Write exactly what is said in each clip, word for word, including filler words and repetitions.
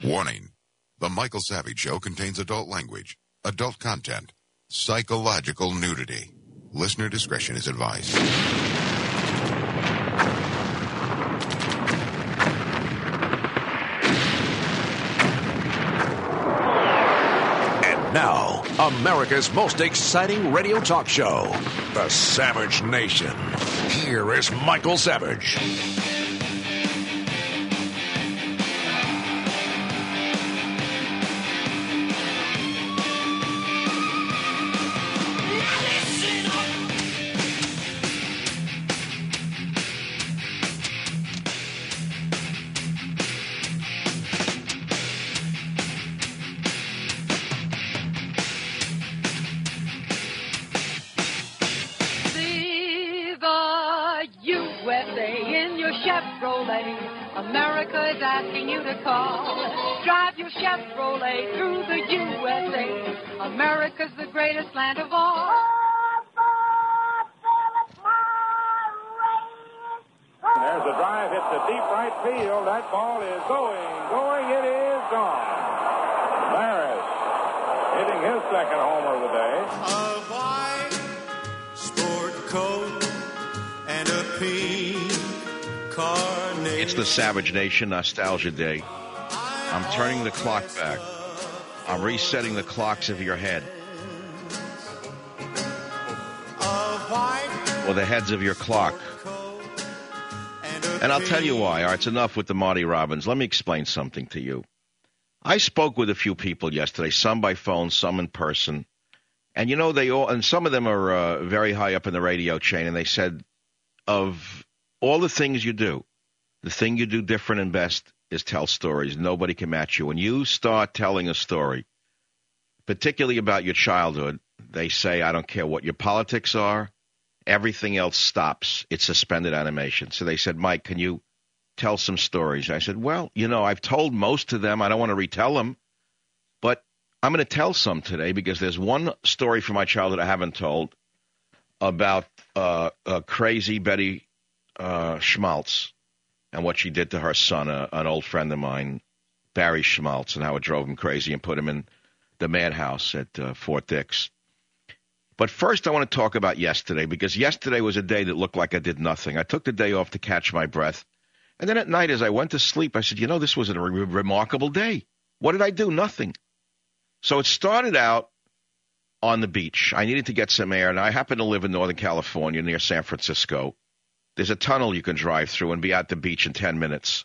Warning. The Michael Savage Show contains adult language, adult content, psychological nudity. Listener discretion is advised. And now, America's most exciting radio talk show, The Savage Nation. Here is Michael Savage. America is asking you to call. Drive your Chevrolet through the U S A. America's the greatest land of all. There's a drive hit to deep right field. That ball is going, going. It is gone. Maris hitting his second homer of the day. A white sport coat and a pink carnation. It's the Savage Nation Nostalgia Day. I'm turning the clock back. I'm resetting the clocks of your head. Or the heads of your clock. And I'll tell you why. All right, it's enough with the Marty Robbins. Let me explain something to you. I spoke with a few people yesterday, some by phone, some in person. And, you know, they all, and some of them are uh, very high up in the radio chain, and they said, of all the things you do, the thing you do different and best is tell stories. Nobody can match you. When you start telling a story, particularly about your childhood, they say, I don't care what your politics are, everything else stops. It's suspended animation. So they said, Mike, can you tell some stories? I said, well, you know, I've told most of them. I don't want to retell them, but I'm going to tell some today because there's one story from my childhood I haven't told about uh, uh, crazy Betty uh, Schmaltz and what she did to her son, uh, an old friend of mine, Barry Schmaltz, and how it drove him crazy and put him in the madhouse at uh, Fort Dix. But first I want to talk about yesterday, because yesterday was a day that looked like I did nothing. I took the day off to catch my breath. And then at night as I went to sleep, I said, you know, this was a re- remarkable day. What did I do? Nothing. So it started out on the beach. I needed to get some air, and I happen to live in Northern California near San Francisco. There's a tunnel you can drive through and be at the beach in ten minutes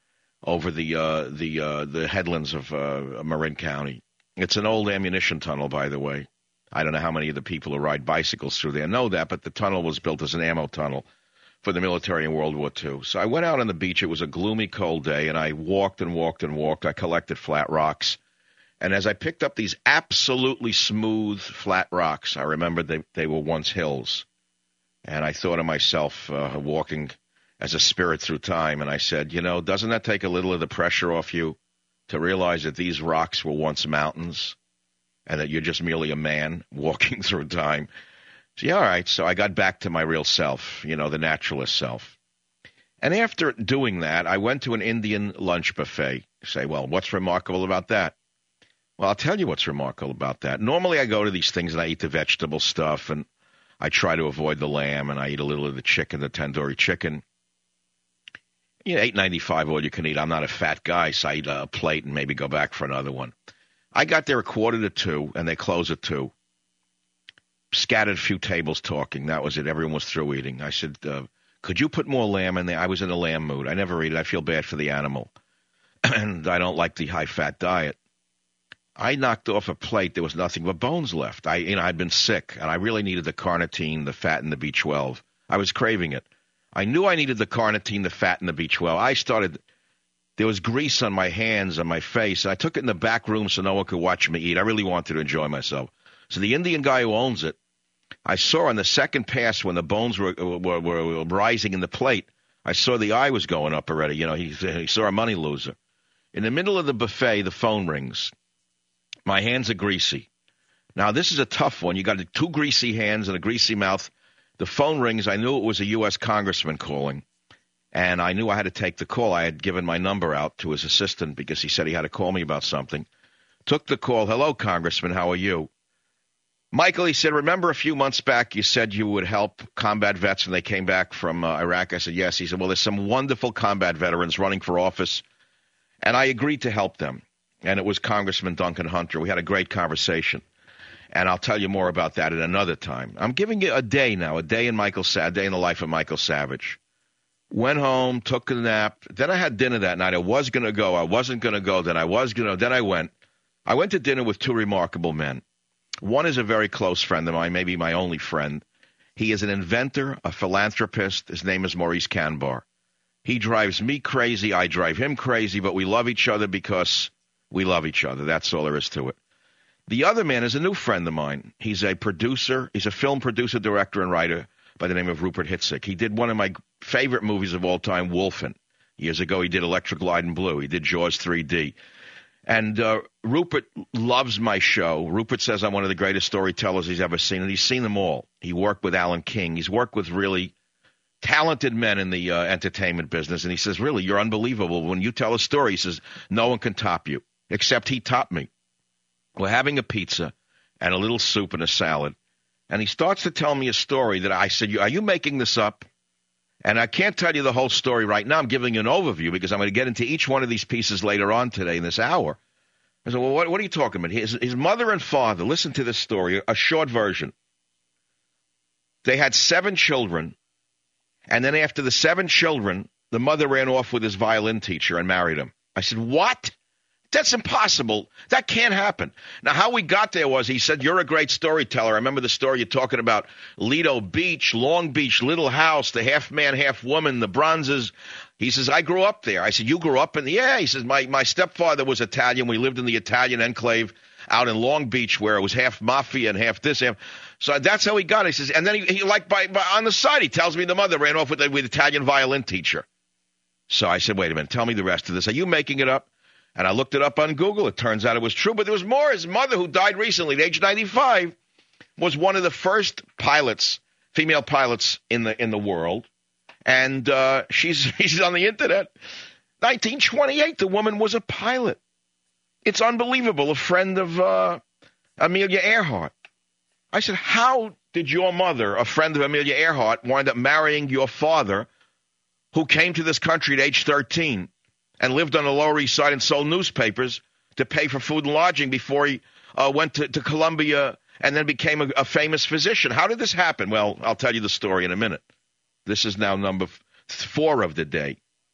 over the uh, the uh, the headlands of uh, Marin County. It's an old ammunition tunnel, by the way. I don't know how many of the people who ride bicycles through there know that, but the tunnel was built as an ammo tunnel for the military in World War Two. So I went out on the beach. It was a gloomy, cold day, and I walked and walked and walked. I collected flat rocks. And as I picked up these absolutely smooth, flat rocks, I remembered they, they were once hills. And I thought of myself uh, walking as a spirit through time, and I said, you know, doesn't that take a little of the pressure off you to realize that these rocks were once mountains and that you're just merely a man walking through time? So, yeah, all right, so I got back to my real self, you know, the naturalist self. And after doing that, I went to an Indian lunch buffet. You say, well, what's remarkable about that? Well, I'll tell you what's remarkable about that. Normally I go to these things and I eat the vegetable stuff, and I try to avoid the lamb, and I eat a little of the chicken, the tandoori chicken. You know, eight ninety-five all you can eat. I'm not a fat guy, so I eat a plate and maybe go back for another one. I got there a quarter to two, and they close at two. Scattered a few tables talking. That was it. Everyone was through eating. I said, uh, could you put more lamb in there? I was in a lamb mood. I never eat it. I feel bad for the animal. And I don't like the high-fat diet. I knocked off a plate. There was nothing but bones left. I, you know, I'd been sick, and I really needed the carnitine, the fat, and the B twelve. I was craving it. I knew I needed the carnitine, the fat, and the B twelve. I started, there was grease on my hands, on my face, and I took it in the back room so no one could watch me eat. I really wanted to enjoy myself. So the Indian guy who owns it, I saw on the second pass when the bones were, were, were rising in the plate, I saw the eye was going up already. You know, he, he saw a money loser. In the middle of the buffet, the phone rings. My hands are greasy. Now, this is a tough one. You got two greasy hands and a greasy mouth. The phone rings. I knew it was a U S congressman calling. And I knew I had to take the call. I had given my number out to his assistant because he said he had to call me about something. Took the call. Hello, Congressman. How are you? Michael, he said, remember a few months back you said you would help combat vets when they came back from uh, Iraq? I said, yes. He said, well, there's some wonderful combat veterans running for office, and I agreed to help them. And it was Congressman Duncan Hunter. We had a great conversation, and I'll tell you more about that at another time. I'm giving you a day now, a day in Michael Sa- a day in the life of Michael Savage. Went home, took a nap. Then I had dinner that night. I was going to go. I wasn't going to go. Then I was going to. Then I went. I went to dinner with two remarkable men. One is a very close friend of mine, maybe my only friend. He is an inventor, a philanthropist. His name is Maurice Kanbar. He drives me crazy. I drive him crazy, but we love each other because we love each other. That's all there is to it. The other man is a new friend of mine. He's a producer. He's a film producer, director, and writer by the name of Rupert Hitzik. He did one of my favorite movies of all time, Wolfen. Years ago, he did Electric Light and Blue. He did Jaws three D. And uh, Rupert loves my show. Rupert says I'm one of the greatest storytellers he's ever seen, and he's seen them all. He worked with Alan King. He's worked with really talented men in the uh, entertainment business, and he says, really, you're unbelievable. When you tell a story, he says, no one can top you, except he topped me. We're having a pizza and a little soup and a salad, and he starts to tell me a story that I said, are you making this up? And I can't tell you the whole story right now. I'm giving you an overview because I'm going to get into each one of these pieces later on today in this hour. I said, well, what, what are you talking about? His, his mother and father, listen to this story, a short version. They had seven children, and then after the seven children, the mother ran off with his violin teacher and married him. I said, what? That's impossible. That can't happen. Now, how we got there was he said, you're a great storyteller. I remember the story you're talking about, Lido Beach, Long Beach, Little House, the half man, half woman, the bronzes. He says, I grew up there. I said, you grew up in the, yeah. He says, my, my stepfather was Italian. We lived in the Italian enclave out in Long Beach where it was half mafia and half this. Half. So that's how he got it. He says, and then he, he like by, by on the side, he tells me the mother ran off with the with Italian violin teacher. So I said, wait a minute, tell me the rest of this. Are you making it up? And I looked it up on Google. It turns out it was true, but there was more. His mother, who died recently at age ninety-five, was one of the first pilots, female pilots in the in the world. And uh, she's she's on the internet. nineteen twenty-eight, the woman was a pilot. It's unbelievable. A friend of uh, Amelia Earhart. I said, how did your mother, a friend of Amelia Earhart, wind up marrying your father, who came to this country at age thirteen? And lived on the Lower East Side and sold newspapers to pay for food and lodging before he uh, went to, to Columbia and then became a, a famous physician. How did this happen? Well, I'll tell you the story in a minute. This is now number f- four of the day.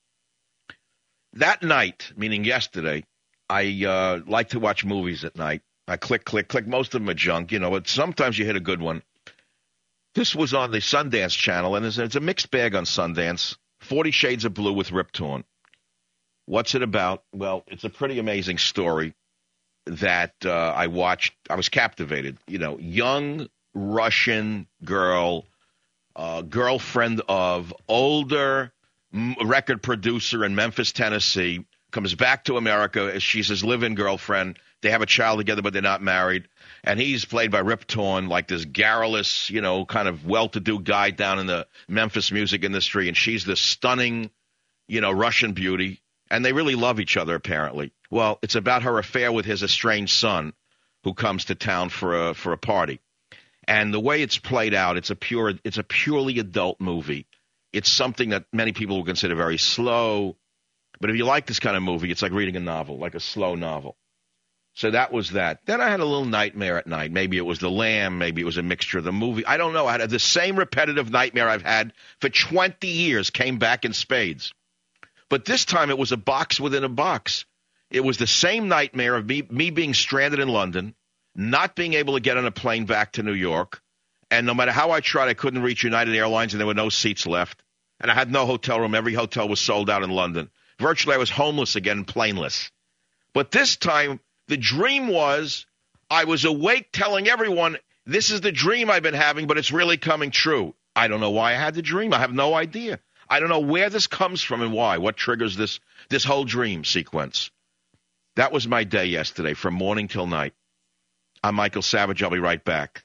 That night, meaning yesterday, I uh, like to watch movies at night. I click, click, click. Most of them are junk, you know, but sometimes you hit a good one. This was on the Sundance Channel, and it's, it's a mixed bag on Sundance. Forty Shades of Blue with Rip Torn. What's it about? Well, it's a pretty amazing story that uh, I watched. I was captivated. You know, young Russian girl, uh, girlfriend of older m- record producer in Memphis, Tennessee, comes back to America. She's his live-in girlfriend. They have a child together, but they're not married. And he's played by Rip Torn, like this garrulous, you know, kind of well-to-do guy down in the Memphis music industry. And she's this stunning, you know, Russian beauty. And they really love each other, apparently. Well, it's about her affair with his estranged son, who comes to town for a for a party. And the way it's played out, it's a pure, it's a purely adult movie. It's something that many people would consider very slow. But if you like this kind of movie, it's like reading a novel, like a slow novel. So that was that. Then I had a little nightmare at night. Maybe it was The Lamb. Maybe it was a mixture of the movie. I don't know. I had the same repetitive nightmare I've had for twenty years came back in spades. But this time it was a box within a box. It was the same nightmare of me, me being stranded in London, not being able to get on a plane back to New York, and no matter how I tried, I couldn't reach United Airlines, and there were no seats left. And I had no hotel room. Every hotel was sold out in London. Virtually, I was homeless again, planeless. But this time, the dream was I was awake telling everyone, this is the dream I've been having, but it's really coming true. I don't know why I had the dream. I have no idea. I don't know where this comes from and why, what triggers this this whole dream sequence. That was my day yesterday, from morning till night. I'm Michael Savage. I'll be right back.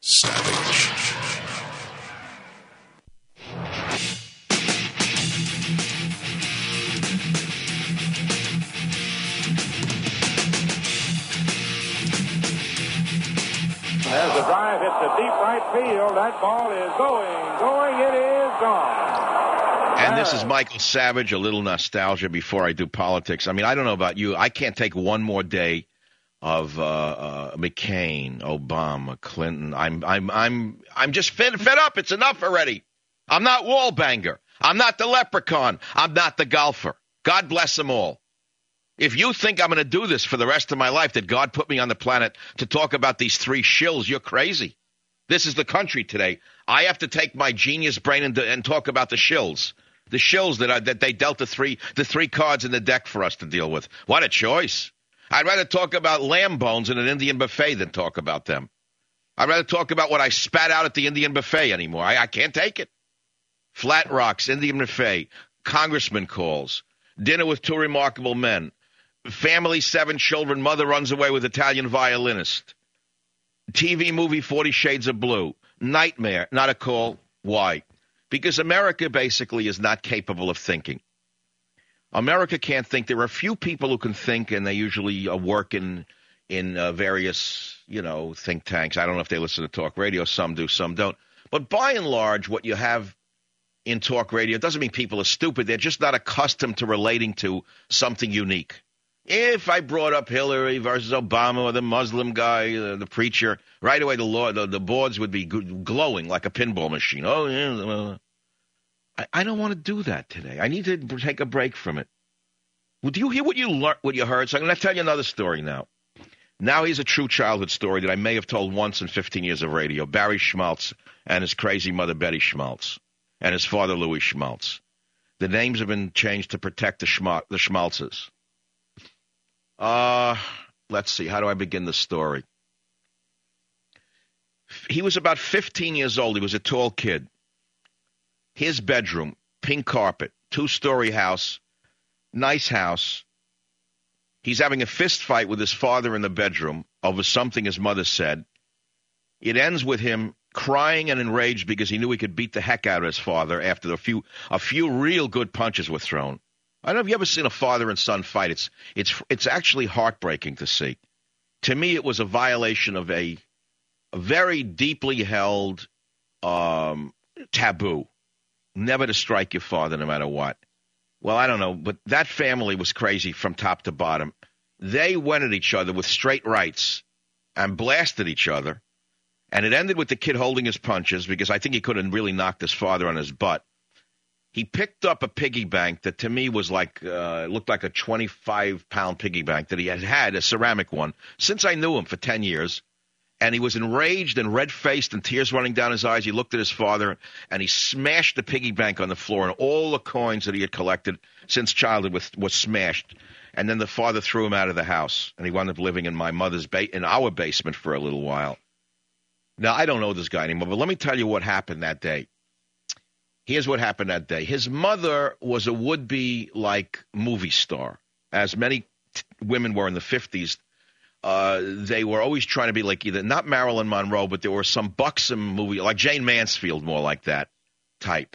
Savage. As the drive hits the deep right field, that ball is going, going, it is gone. And this is Michael Savage, a little nostalgia before I do politics. I mean, I don't know about you. I can't take one more day of uh, uh, McCain, Obama, Clinton. I'm, I'm, I'm, I'm just fed, fed up. It's enough already. I'm not Wallbanger. I'm not the leprechaun. I'm not the golfer. God bless them all. If you think I'm going to do this for the rest of my life, that God put me on the planet to talk about these three shills, you're crazy. This is the country today. I have to take my genius brain and, and talk about the shills. The shills that, are, that they dealt the three, the three cards in the deck for us to deal with. What a choice. I'd rather talk about lamb bones in an Indian buffet than talk about them. I'd rather talk about what I spat out at the Indian buffet anymore. I, I can't take it. Flat Rocks, Indian buffet, congressman calls, dinner with two remarkable men. Family, seven children, mother runs away with Italian violinist. T V movie, Forty Shades of Blue. Nightmare, not a call. Why? Because America basically is not capable of thinking. America can't think. There are a few people who can think, and they usually uh, work in, in uh, various, you know, think tanks. I don't know if they listen to talk radio. Some do, some don't. But by and large, what you have in talk radio doesn't mean people are stupid. They're just not accustomed to relating to something unique. If I brought up Hillary versus Obama or the Muslim guy, uh, the preacher, right away the, law, the the boards would be glowing like a pinball machine. Oh, yeah. Uh, I, I don't want to do that today. I need to take a break from it. Well, do you hear what you learned, what you heard? So I'm going to tell you another story now. Now here's a true childhood story that I may have told once in fifteen years of radio. Barry Schmaltz and his crazy mother, Betty Schmaltz, and his father, Louis Schmaltz. The names have been changed to protect the, Schma- the Schmaltzes. Uh, let's see. How do I begin the story? He was about fifteen years old. He was a tall kid. His bedroom, pink carpet, two-story house, nice house. He's having a fist fight with his father in the bedroom over something his mother said. It ends with him crying and enraged because he knew he could beat the heck out of his father after a few a few real good punches were thrown. I don't know if you've ever seen a father and son fight. It's it's it's actually heartbreaking to see. To me, it was a violation of a, a very deeply held um, taboo, never to strike your father no matter what. Well, I don't know, but that family was crazy from top to bottom. They went at each other with straight rights and blasted each other, and it ended with the kid holding his punches because I think he could have really knocked his father on his butt. He picked up a piggy bank that to me was like, uh, looked like a twenty-five pound piggy bank that he had had, a ceramic one, since I knew him for ten years. And he was enraged and red-faced and tears running down his eyes. He looked at his father, and he smashed the piggy bank on the floor, and all the coins that he had collected since childhood was, was smashed. And then the father threw him out of the house, and he wound up living in my mother's ba- in our basement for a little while. Now, I don't know this guy anymore, but let me tell you what happened that day. Here's what happened that day. His mother was a would-be, like, movie star, as many t- women were in the fifties. Uh, they were always trying to be like either not Marilyn Monroe, but there were some buxom movie, like Jane Mansfield, more like that type.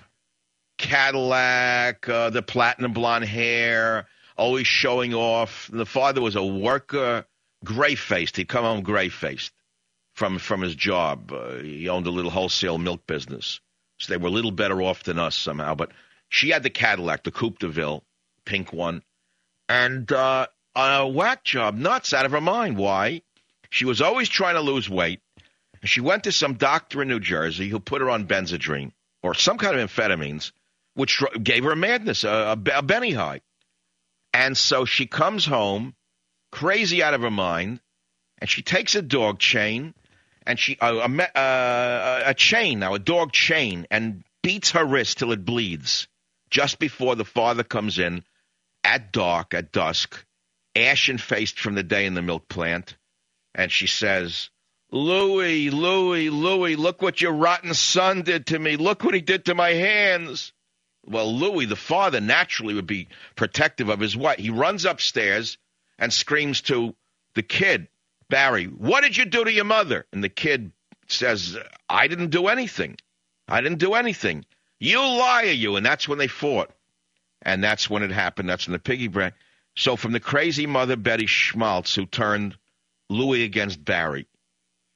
Cadillac, uh, the platinum blonde hair, always showing off. The father was a worker, gray-faced. He'd come home gray-faced from, from his job. Uh, he owned a little wholesale milk business. So they were a little better off than us somehow. But she had the Cadillac, the Coupe de Ville, pink one. And uh, a whack job, nuts out of her mind. Why? She was always trying to lose weight. She went to some doctor in New Jersey who put her on Benzedrine or some kind of amphetamines, which gave her a madness, a, a, a Benny high. And so she comes home, crazy out of her mind, and she takes a dog chain, and she uh, a, uh, a chain now, a dog chain, and beats her wrist till it bleeds just before the father comes in at dark, at dusk, ashen-faced from the day in the milk plant, and she says, Louie, Louie, Louie, look what your rotten son did to me. Look what he did to my hands. Well, Louie, the father, naturally would be protective of his wife. He runs upstairs and screams to the kid, Barry, what did you do to your mother? And the kid says, I didn't do anything. I didn't do anything. You liar, you. And that's when they fought. And that's when it happened. That's when the piggy bank. So from the crazy mother, Betty Schmaltz, who turned Louie against Barry.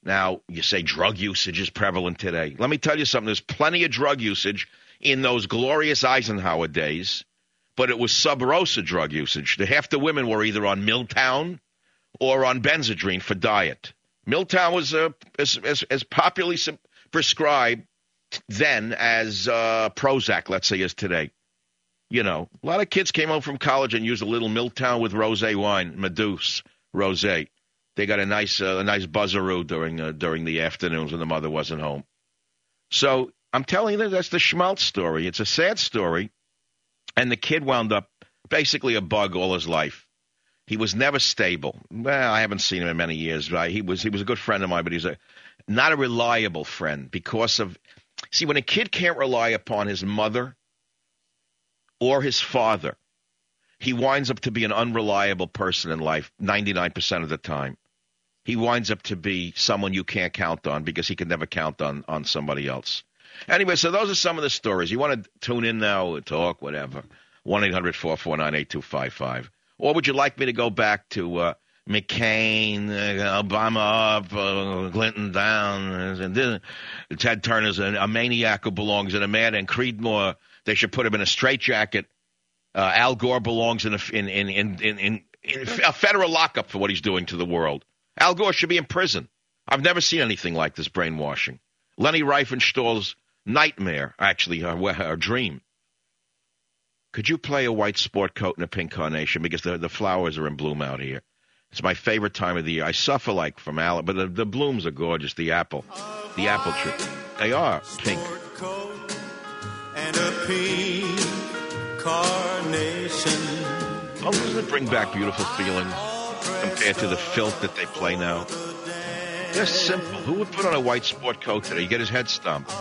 Now, you say drug usage is prevalent today. Let me tell you something. There's plenty of drug usage in those glorious Eisenhower days, but it was sub-rosa drug usage. The half the women were either on Miltown or on Benzedrine for diet. Miltown was uh, as, as, as popularly prescribed then as uh, Prozac, let's say, is today. You know, a lot of kids came home from college and used a little Miltown with rosé wine, Medusa rosé. They got a nice uh, a nice buzzaroo during uh, during the afternoons when the mother wasn't home. So I'm telling you, that's the Schmaltz story. It's a sad story. And the kid wound up basically a bug all his life. He was never stable. Well, I haven't seen him in many years. Right? He was he was a good friend of mine, but he's a not a reliable friend because of, see, when a kid can't rely upon his mother or his father, he winds up to be an unreliable person in life ninety-nine percent of the time. He winds up to be someone you can't count on because he can never count on, on somebody else. Anyway, so those are some of the stories. You want to tune in now, talk, whatever, one eight hundred four four nine eight two five five. Or would you like me to go back to uh, McCain, uh, Obama up, uh, Clinton down, and uh, Ted Turner's a, a maniac who belongs in a man, and Creedmoor, they should put him in a straitjacket. Uh, Al Gore belongs in a, in, in, in, in, in, in a federal lockup for what he's doing to the world. Al Gore should be in prison. I've never seen anything like this brainwashing. Lenny Riefenstahl's nightmare, actually, her, her dream. Could you play a white sport coat and a pink carnation? Because the, the flowers are in bloom out here. It's my favorite time of the year. I suffer like from Al, but the, the blooms are gorgeous. The apple, the apple tree. They are pink. And a pink carnation. Oh, doesn't it bring back beautiful feelings compared to the filth that they play now? They're simple. Who would put on a white sport coat today? You get his head stomped.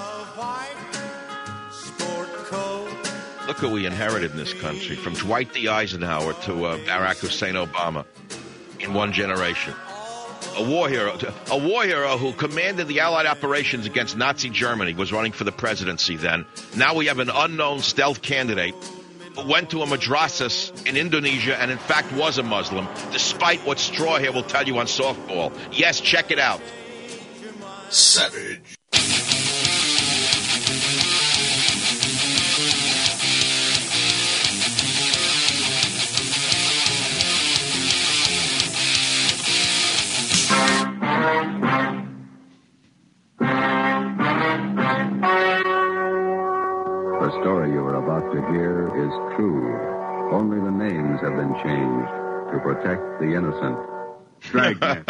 Look who we inherited in this country, from Dwight D. Eisenhower to uh, Barack Hussein Obama in one generation. A war hero, a war hero who commanded the Allied operations against Nazi Germany, was running for the presidency then. Now we have an unknown stealth candidate who went to a madrasas in Indonesia and in fact was a Muslim, despite what Straw here will tell you on softball. Yes, check it out. Savage. The story you are about to hear is true. Only the names have been changed to protect the innocent. Dragnet.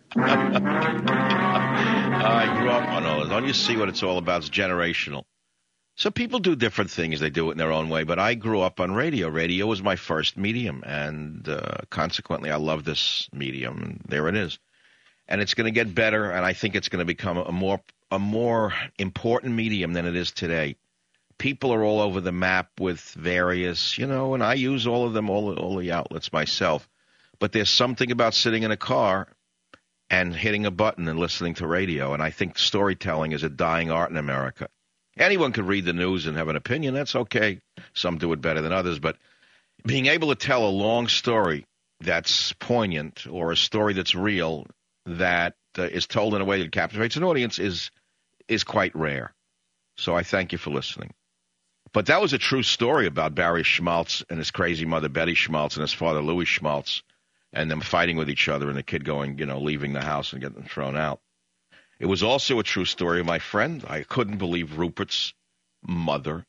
I grew up on all this. Don't you see what it's all about? It's generational. So people do different things. They do it in their own way. But I grew up on radio. Radio was my first medium. And uh, consequently, I love this medium. And there it is. And it's going to get better. And I think it's going to become a more a more important medium than it is today. People are all over the map with various, you know, and I use all of them, all, all the outlets myself. But there's something about sitting in a car and hitting a button and listening to radio. And I think storytelling is a dying art in America. Anyone can read the news and have an opinion. That's okay. Some do it better than others. But being able to tell a long story that's poignant, or a story that's real, that uh, is told in a way that captivates an audience is is quite rare. So I thank you for listening. But that was a true story about Barry Schmaltz and his crazy mother, Betty Schmaltz, and his father, Louis Schmaltz, and them fighting with each other and the kid going, you know, leaving the house and getting thrown out. It was also a true story of my friend. I couldn't believe Rupert's mother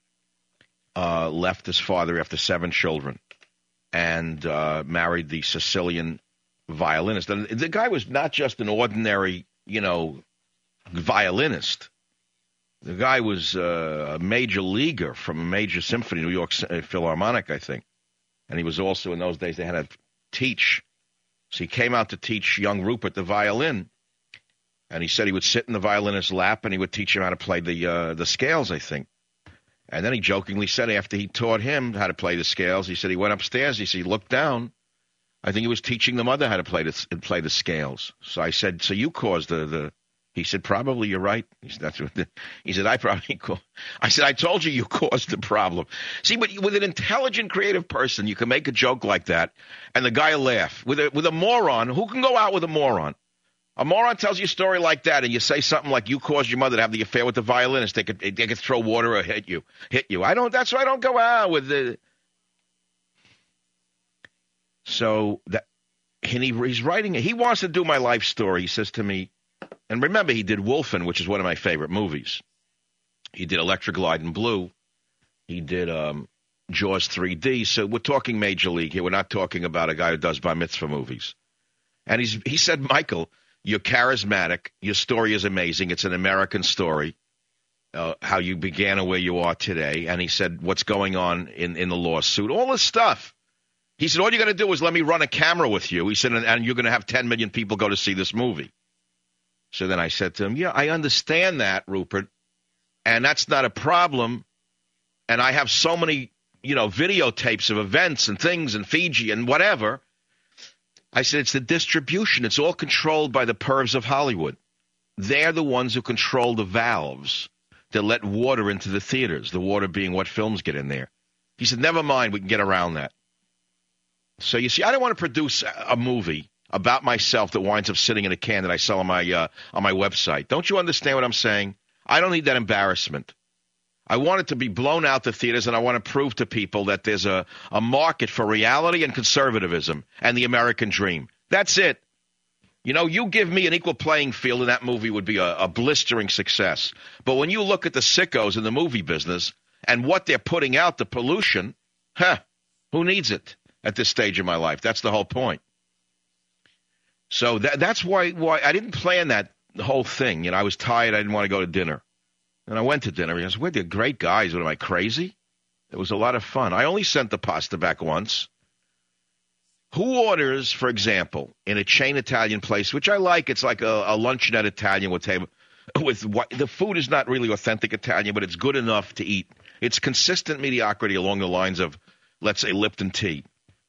uh, left his father after seven children and uh, married the Sicilian violinist. And the guy was not just an ordinary, you know, violinist. The guy was uh, a major leaguer from a major symphony, New York Philharmonic, I think. And he was also, in those days, they had to teach. So he came out to teach young Rupert the violin. And he said he would sit in the violinist's lap and he would teach him how to play the uh, the scales, I think. And then he jokingly said after he taught him how to play the scales, he said he went upstairs, he said he looked down. I think he was teaching the mother how to play the, play the scales. So I said, so you caused the... the He said, probably you're right. He said, That's what the, he said, I probably caused. I said, I told you you caused the problem. See, but with an intelligent, creative person, you can make a joke like that, and the guy will laugh. With a, with a moron, who can go out with a moron? A moron tells you a story like that, and you say something like you caused your mother to have the affair with the violinist. They could they could throw water or hit you. Hit you. I don't. That's why I don't go out with the. So that, and he, he's writing. He wants to do my life story. He says to me, and remember, he did Wolfen, which is one of my favorite movies. He did Electric Light and Blue. He did um, Jaws three D. So we're talking major league here. We're not talking about a guy who does bar mitzvah movies. And he's he said, Michael, you're charismatic. Your story is amazing. It's an American story, uh, how you began and where you are today. And he said, what's going on in, in the lawsuit, all this stuff. He said, all you're going to do is let me run a camera with you. He said, and, and you're going to have ten million people go to see this movie. So then I said to him, yeah, I understand that, Rupert, and that's not a problem. And I have so many, you know, videotapes of events and things and Fiji and whatever. I said, it's the distribution. It's all controlled by the pervs of Hollywood. They're the ones who control the valves that let water into the theaters, the water being what films get in there. He said, never mind, we can get around that. So, you see, I don't want to produce a movie about myself that winds up sitting in a can that I sell on my uh, on my website. Don't you understand what I'm saying? I don't need that embarrassment. I want it to be blown out the theaters, and I want to prove to people that there's a, a market for reality and conservatism and the American dream. That's it. You know, you give me an equal playing field, and that movie would be a, a blistering success. But when you look at the sickos in the movie business and what they're putting out, the pollution, huh, who needs it at this stage of my life? That's the whole point. So that, that's why why I didn't plan that whole thing. You know, I was tired. I didn't want to go to dinner. And I went to dinner. He goes, we're the great guys. What, am I crazy? It was a lot of fun. I only sent the pasta back once. Who orders, for example, in a chain Italian place, which I like, it's like a, a luncheonette Italian with table, with what, the food is not really authentic Italian, but it's good enough to eat. It's consistent mediocrity along the lines of, let's say, Lipton tea.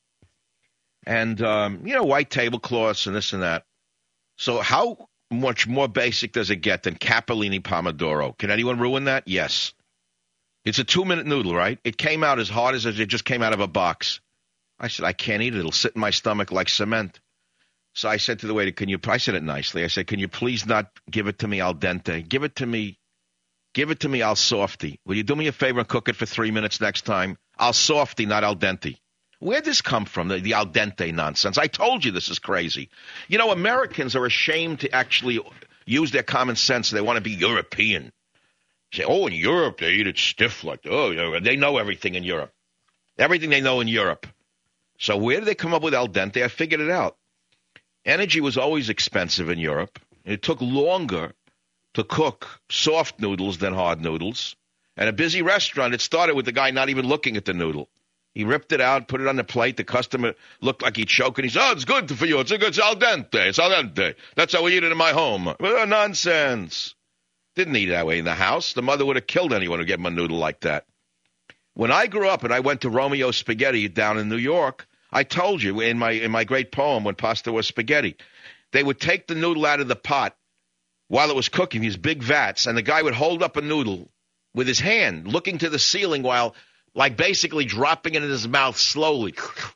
And, um, you know, white tablecloths and this and that. So how much more basic does it get than capellini pomodoro? Can anyone ruin that? Yes. It's a two-minute noodle, right? It came out as hard as it just came out of a box. I said, I can't eat it. It'll sit in my stomach like cement. So I said to the waiter, can you, I said it nicely. I said, can you please not give it to me al dente? Give it to me, give it to me al softy. Will you do me a favor and cook it for three minutes next time? Al softy, not al dente. Where'd this come from, the, the al dente nonsense? I told you this is crazy. You know, Americans are ashamed to actually use their common sense. They want to be European. Say, oh, in Europe, they eat it stiff like that. Oh, they know everything in Europe. Everything they know in Europe. So where did they come up with al dente? I figured it out. Energy was always expensive in Europe. It took longer to cook soft noodles than hard noodles. And a busy restaurant, it started with the guy not even looking at the noodle. He ripped it out, put it on the plate. The customer looked like he'd choke, and he said, oh, it's good for you. It's, a good, it's al dente. It's al dente. That's how we eat it in my home. Well, nonsense. Didn't eat that way in the house. The mother would have killed anyone who gave him a noodle like that. When I grew up and I went to Romeo Spaghetti down in New York, I told you in my in my great poem, When Pasta Was Spaghetti, they would take the noodle out of the pot while it was cooking, these big vats, and the guy would hold up a noodle with his hand, looking to the ceiling while – like basically dropping it in his mouth slowly.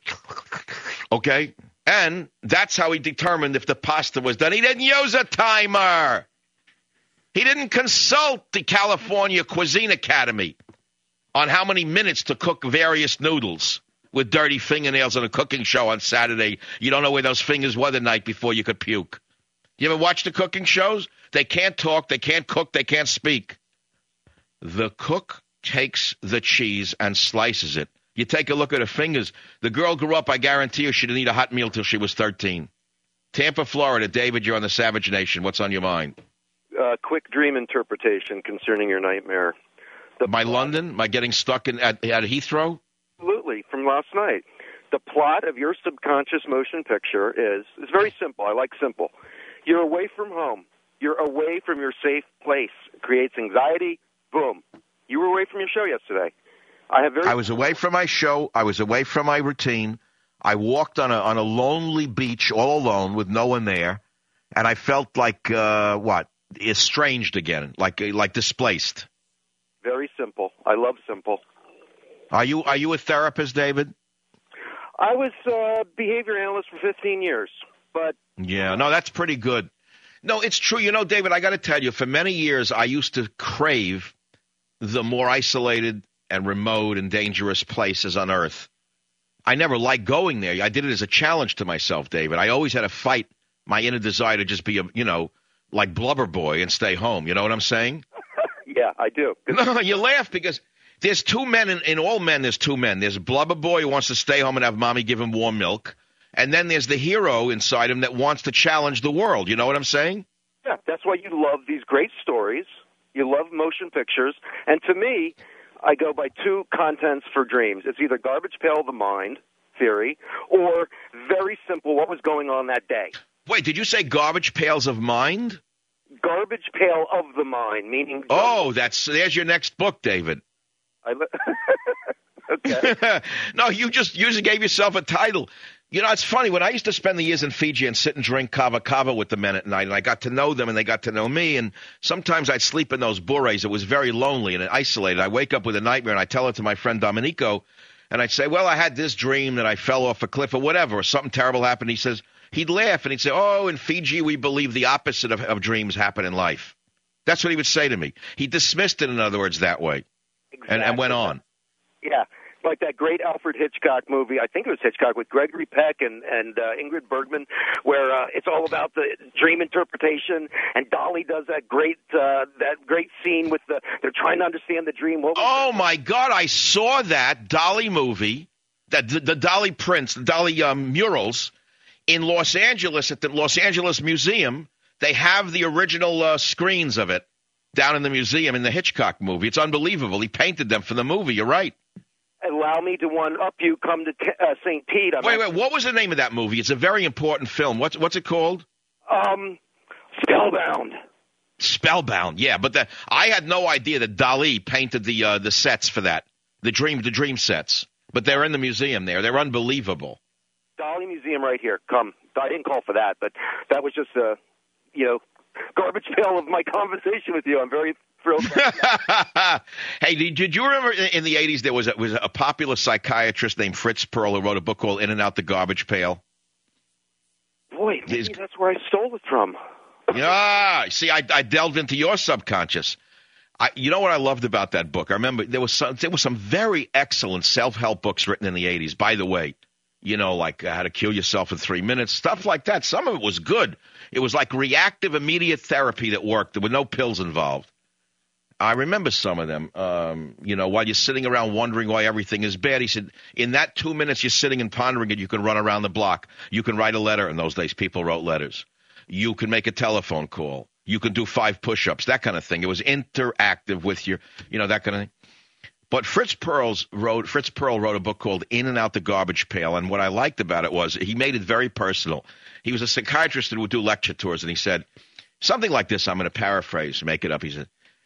Okay? And that's how he determined if the pasta was done. He didn't use a timer. He didn't consult the California Cuisine Academy on how many minutes to cook various noodles with dirty fingernails on a cooking show on Saturday. You don't know where those fingers were the night before you could puke. You ever watch the cooking shows? They can't talk, they can't cook, they can't speak. The cook takes the cheese and slices it. You take a look at her fingers. The girl grew up, I guarantee you, she didn't eat a hot meal till she was thirteen. Tampa, Florida. David, you're on the Savage Nation. What's on your mind? Uh, quick dream interpretation concerning your nightmare. The My plot, London? My getting stuck in at, at Heathrow? Absolutely, from last night. The plot of your subconscious motion picture is, is very simple. I like simple. You're away from home. You're away from your safe place. It creates anxiety. Boom. You were away from your show yesterday. I have very. I was away from my show. I was away from my routine. I walked on a on a lonely beach all alone with no one there, and I felt like uh, what estranged again, like like displaced. Very simple. I love simple. Are you are you a therapist, David? I was a behavior analyst for fifteen years, but yeah, no, that's pretty good. No, it's true. You know, David, I got to tell you, for many years, I used to crave the more isolated and remote and dangerous places on Earth. I never liked going there. I did it as a challenge to myself, David. I always had to fight my inner desire to just be, a, you know, like Blubber Boy and stay home. You know what I'm saying? Yeah, I do. No, you laugh because there's two men. In, in all men, there's two men. There's Blubber Boy who wants to stay home and have mommy give him warm milk. And then there's the hero inside him that wants to challenge the world. You know what I'm saying? Yeah, that's why you love these great stories. You love motion pictures. And to me, I go by two contents for dreams. It's either garbage pail of the mind theory or very simple, what was going on that day. Wait, did you say garbage pails of mind? Garbage pail of the mind, meaning... Oh, that's there's your next book, David. I okay. No, you just, you just gave yourself a title. You know, it's funny. When I used to spend the years in Fiji and sit and drink kava kava with the men at night, and I got to know them and they got to know me, and sometimes I'd sleep in those bures. It was very lonely and isolated. I wake up with a nightmare, and I tell it to my friend Domenico, and I'd say, well, I had this dream that I fell off a cliff or whatever, or something terrible happened. He says, he'd laugh, and he'd say, oh, in Fiji we believe the opposite of, of dreams happen in life. That's what he would say to me. He dismissed it, in other words, that way, exactly. and, and went on. Yeah. Like that great Alfred Hitchcock movie, I think it was Hitchcock, with Gregory Peck and, and uh, Ingrid Bergman, where uh, it's all about the dream interpretation, and Dolly does that great uh, that great scene with the, they're trying to understand the dream. What was oh, that? my God, I saw that Dolly movie, that the, the Dolly prints, the Dolly um, murals, in Los Angeles at the Los Angeles Museum. They have the original uh, screens of it down in the museum in the Hitchcock movie. It's unbelievable. He painted them for the movie. You're right. Allow me to one-up you, come to t- uh, Saint Pete. I'm wait, wait, what was the name of that movie? It's a very important film. What's what's it called? Um, Spellbound. Spellbound, yeah. But the, I had no idea that Dali painted the uh, the sets for that, the dream the dream sets. But they're in the museum there. They're unbelievable. Dali Museum right here. Come. I didn't call for that, but that was just a, you know, garbage pail of my conversation with you. I'm very thrilled. Hey, did, did you remember in the eighties there was a, was a popular psychiatrist named Fritz Perl who wrote a book called In and Out the Garbage Pail? Boy, maybe His, that's where I stole it from. Yeah, see, I, I delved into your subconscious. I, you know what I loved about that book? I remember there was some, there was some very excellent self-help books written in the eighties, by the way. You know, like uh, How to Kill Yourself in Three Minutes, stuff like that. Some of it was good. It was like reactive, immediate therapy that worked. There were no pills involved. I remember some of them, um, you know, while you're sitting around wondering why everything is bad. He said, in that two minutes you're sitting and pondering it, you can run around the block. You can write a letter. In those days, people wrote letters. You can make a telephone call. You can do five push-ups, that kind of thing. It was interactive with your, you know, that kind of thing. But Fritz Perl's wrote, Fritz Perl wrote a book called In and Out the Garbage Pail, and what I liked about it was he made it very personal. He was a psychiatrist and would do lecture tours, and he said something like this. I'm going to paraphrase, make it up. He said,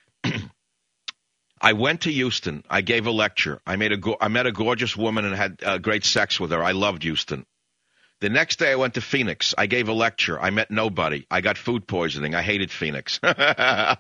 I went to Houston. I gave a lecture. I made a go- I met a gorgeous woman and had uh, great sex with her. I loved Houston. The next day I went to Phoenix. I gave a lecture. I met nobody. I got food poisoning. I hated Phoenix. I,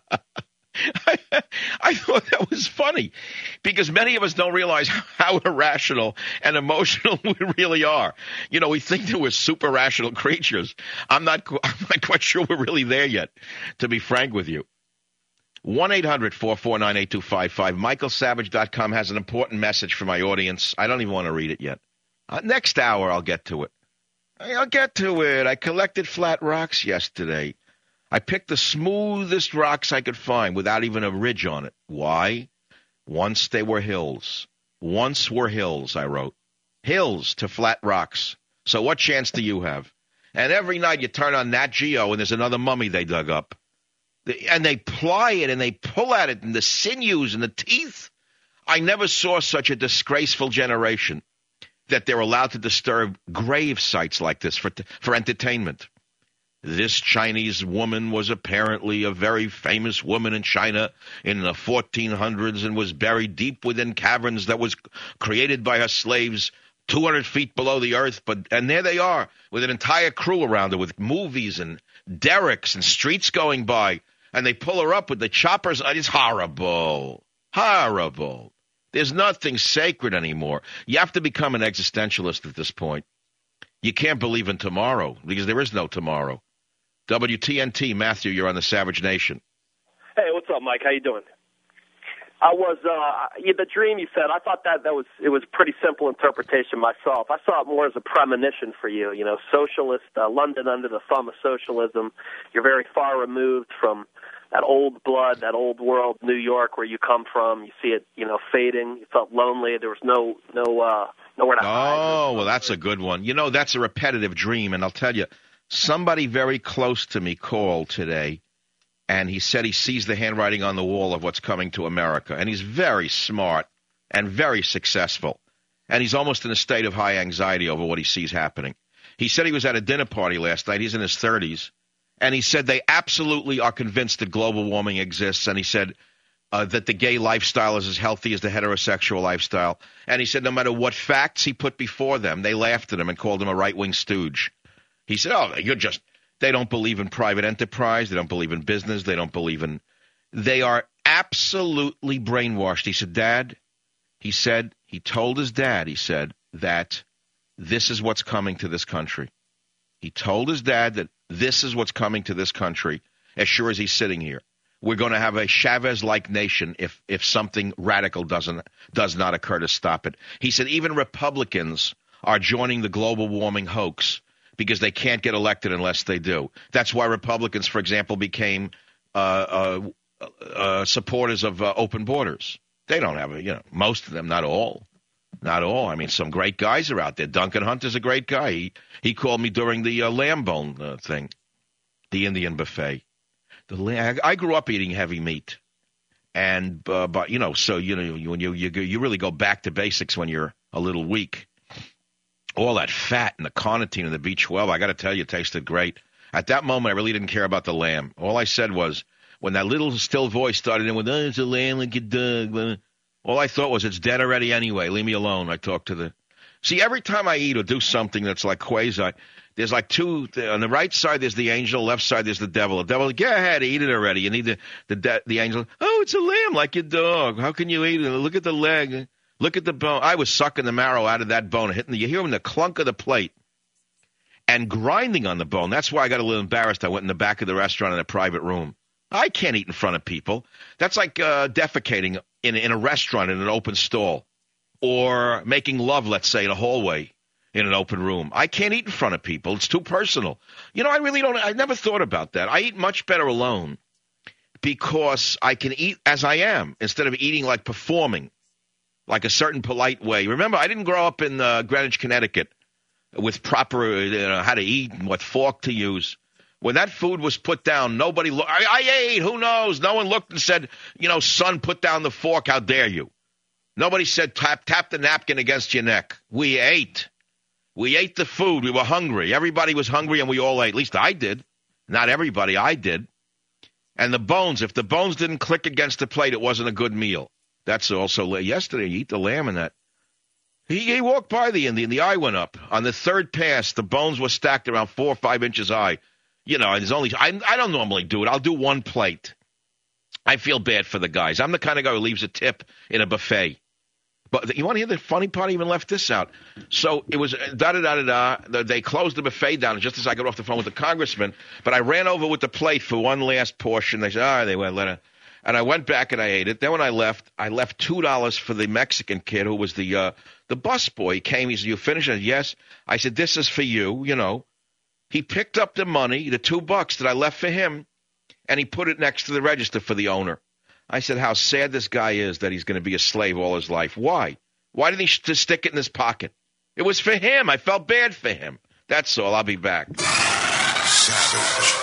I thought that was funny because many of us don't realize how irrational and emotional we really are. You know, we think that we're super rational creatures. I'm not, I'm not quite sure we're really there yet, to be frank with you. one eight hundred four four nine eight two five five. Michael Savage dot com has an important message for my audience. I don't even want to read it yet. Uh, next hour, I'll get to it. I'll get to it. I collected flat rocks yesterday. I picked the smoothest rocks I could find without even a ridge on it. Why? Once they were hills. Once were hills, I wrote. Hills to flat rocks. So what chance do you have? And every night you turn on Nat Geo and there's another mummy they dug up. And they ply it and they pull at it and the sinews and the teeth. I never saw such a disgraceful generation that they're allowed to disturb grave sites like this for for entertainment. This Chinese woman was apparently a very famous woman in China in the fourteen hundreds and was buried deep within caverns that was created by her slaves two hundred feet below the earth. But and there they are with an entire crew around her with movies and derricks and streets going by. And they pull her up with the choppers. It's horrible. Horrible. There's nothing sacred anymore. You have to become an existentialist at this point. You can't believe in tomorrow because there is no tomorrow. W T N T, Matthew, you're on the Savage Nation. Hey, what's up, Mike? How you doing? I was uh, yeah, the dream you said. I thought that that was it was a pretty simple interpretation myself. I saw it more as a premonition for you. You know, socialist uh, London under the thumb of socialism. You're very far removed from that old blood, that old world, New York, where you come from. You see it, you know, fading. You felt lonely. There was no no uh, nowhere to hide. Oh, well, that's a good one. You know, that's a repetitive dream, and I'll tell you, somebody very close to me called today. And he said he sees the handwriting on the wall of what's coming to America. And he's very smart and very successful. And he's almost in a state of high anxiety over what he sees happening. He said he was at a dinner party last night. He's in his thirties. And he said they absolutely are convinced that global warming exists. And he said uh, that the gay lifestyle is as healthy as the heterosexual lifestyle. And he said no matter what facts he put before them, they laughed at him and called him a right-wing stooge. He said, oh, you're just... They don't believe in private enterprise. They don't believe in business. They don't believe in – they are absolutely brainwashed. He said, Dad, he said, he told his dad, he said, that this is what's coming to this country. He told his dad that this is what's coming to this country as sure as he's sitting here. We're going to have a Chavez-like nation if if something radical doesn't does not occur to stop it. He said even Republicans are joining the global warming hoax because they can't get elected unless they do. That's why Republicans, for example, became uh, uh, uh, supporters of uh, open borders. They don't have, a, you know, most of them, not all. Not all. I mean, some great guys are out there. Duncan Hunter's a great guy. He, he called me during the uh, lamb bone uh, thing, the Indian buffet. The lamb, I grew up eating heavy meat. And, uh, but, you know, so, you know, when you, you, you really go back to basics when you're a little weak. All that fat and the carnitine and the B twelve, I got to tell you, it tasted great. At that moment, I really didn't care about the lamb. All I said was, when that little still voice started in with, oh, it's a lamb like a dog, all I thought was, it's dead already anyway. Leave me alone. I talked to the – see, every time I eat or do something that's like quasi, there's like two – on the right side, there's the angel. Left side, there's the devil. The devil, go ahead, eat it already. You need the the, de- the angel. Oh, it's a lamb like your dog. How can you eat it? Look at the leg. Look at the bone. I was sucking the marrow out of that bone, hitting the, you hear him the clunk of the plate and grinding on the bone. That's why I got a little embarrassed. I went in the back of the restaurant in a private room. I can't eat in front of people. That's like uh, defecating in, in a restaurant in an open stall or making love, let's say, in a hallway in an open room. I can't eat in front of people. It's too personal. You know, I really don't – I never thought about that. I eat much better alone because I can eat as I am instead of eating like performing. Like a certain polite way. Remember, I didn't grow up in uh, Greenwich, Connecticut with proper, you know, how to eat and what fork to use. When that food was put down, nobody looked. I, I ate, who knows? No one looked and said, you know, son, put down the fork, how dare you? Nobody said, tap, tap the napkin against your neck. We ate. We ate the food. We were hungry. Everybody was hungry and we all ate. At least I did. Not everybody, I did. And the bones, if the bones didn't click against the plate, it wasn't a good meal. That's also yesterday. You eat the lamb and that. He, he walked by the Indian. The eye went up. On the third pass, the bones were stacked around four or five inches high. You know, there's only I, I don't normally do it. I'll do one plate. I feel bad for the guys. I'm the kind of guy who leaves a tip in a buffet. But you want to hear the funny part? I even left this out. So it was da-da-da-da-da. They closed the buffet down just as I got off the phone with the congressman. But I ran over with the plate for one last portion. They said, all right, they went, let her. And I went back and I ate it. Then when I left, I left two dollars for the Mexican kid who was the uh, the bus boy. He came. He said, you finished? I said, yes. I said, this is for you, you know. He picked up the money, the two bucks that I left for him, and he put it next to the register for the owner. I said, how sad this guy is that he's going to be a slave all his life. Why? Why didn't he just stick it in his pocket? It was for him. I felt bad for him. That's all. I'll be back. Savage.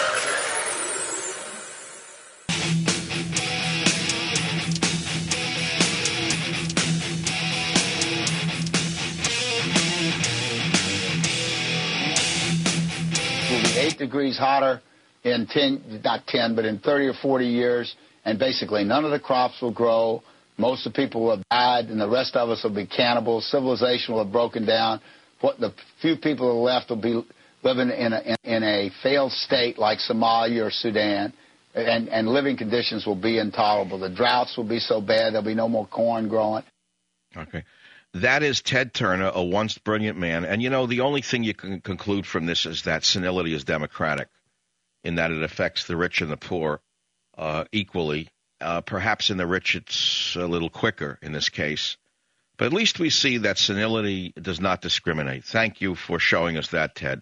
Eight degrees hotter in ten, not ten, but in thirty or forty years, and basically none of the crops will grow. Most of the people will have died, and the rest of us will be cannibals. Civilization will have broken down. What the few people who are left will be living in a, in, in a failed state like Somalia or Sudan, and, and living conditions will be intolerable. The droughts will be so bad there'll be no more corn growing. Okay. That is Ted Turner, a once brilliant man. And, you know, the only thing you can conclude from this is that senility is democratic. in that it affects the rich and the poor uh, equally. Uh, perhaps in the rich it's a little quicker in this case. But at least we see that senility does not discriminate. Thank you for showing us that, Ted.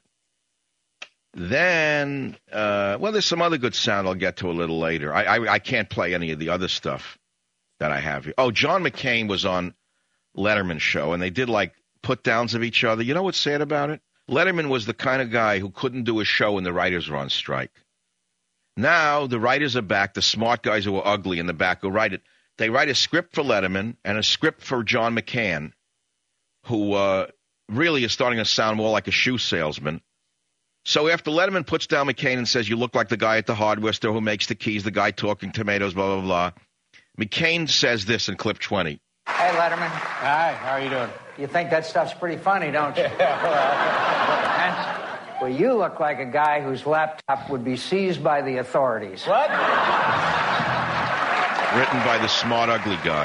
Then, uh, well, there's some other good sound I'll get to a little later. I, I, I can't play any of the other stuff that I have here. Oh, John McCain was on Letterman's show, and they did, like, put-downs of each other. You know what's sad about it? Letterman was the kind of guy who couldn't do a show when the writers were on strike. Now the writers are back, the smart guys who are ugly in the back who write it. They write a script for Letterman and a script for John McCain, who uh, really is starting to sound more like a shoe salesman. So after Letterman puts down McCain and says, you look like the guy at the hardware store who makes the keys, the guy talking tomatoes, blah, blah, blah, McCain says this in clip twenty. Hey, Letterman. Hi, how are you doing? You think that stuff's pretty funny, don't you? And, well, you look like a guy whose laptop would be seized by the authorities. What? Written by the smart, ugly guy.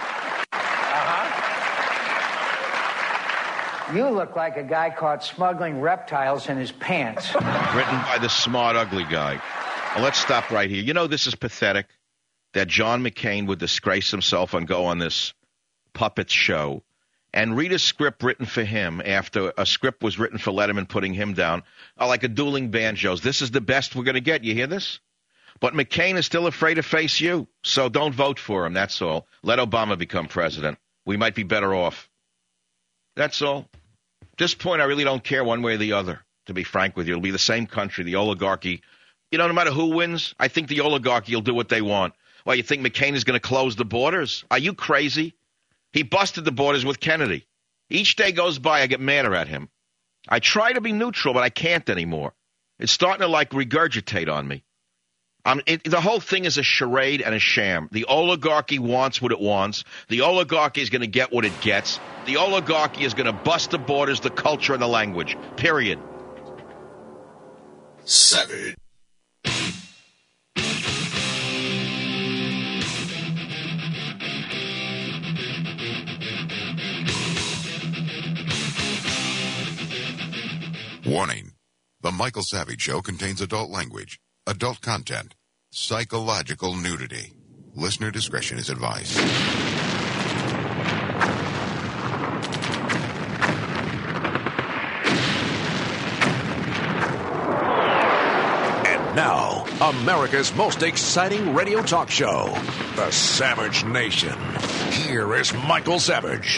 Uh-huh. You look like a guy caught smuggling reptiles in his pants. Written by the smart, ugly guy. Well, let's stop right here. You know, this is pathetic that John McCain would disgrace himself and go on this puppet show and read a script written for him after a script was written for Letterman putting him down, uh, like a dueling banjos. This is the best we're going to get. You hear this? But McCain is still afraid to face you, so don't vote for him. That's all. Let Obama become president. We might be better off. That's all. At this point, I really don't care one way or the other, to be frank with you. It'll be the same country, the oligarchy. You know, no matter who wins, I think the oligarchy will do what they want. Well, you think McCain is going to close the borders? Are you crazy? He busted the borders with Kennedy. Each day goes by, I get madder at him. I try to be neutral, but I can't anymore. It's starting to, like, regurgitate on me. Um, it, the whole thing is a charade and a sham. The oligarchy wants what it wants. The oligarchy is going to get what it gets. The oligarchy is going to bust the borders, the culture, and the language. Period. Savage. Warning. The Michael Savage Show contains adult language, adult content, psychological nudity. Listener discretion is advised. And now, America's most exciting radio talk show, The Savage Nation. Here is Michael Savage.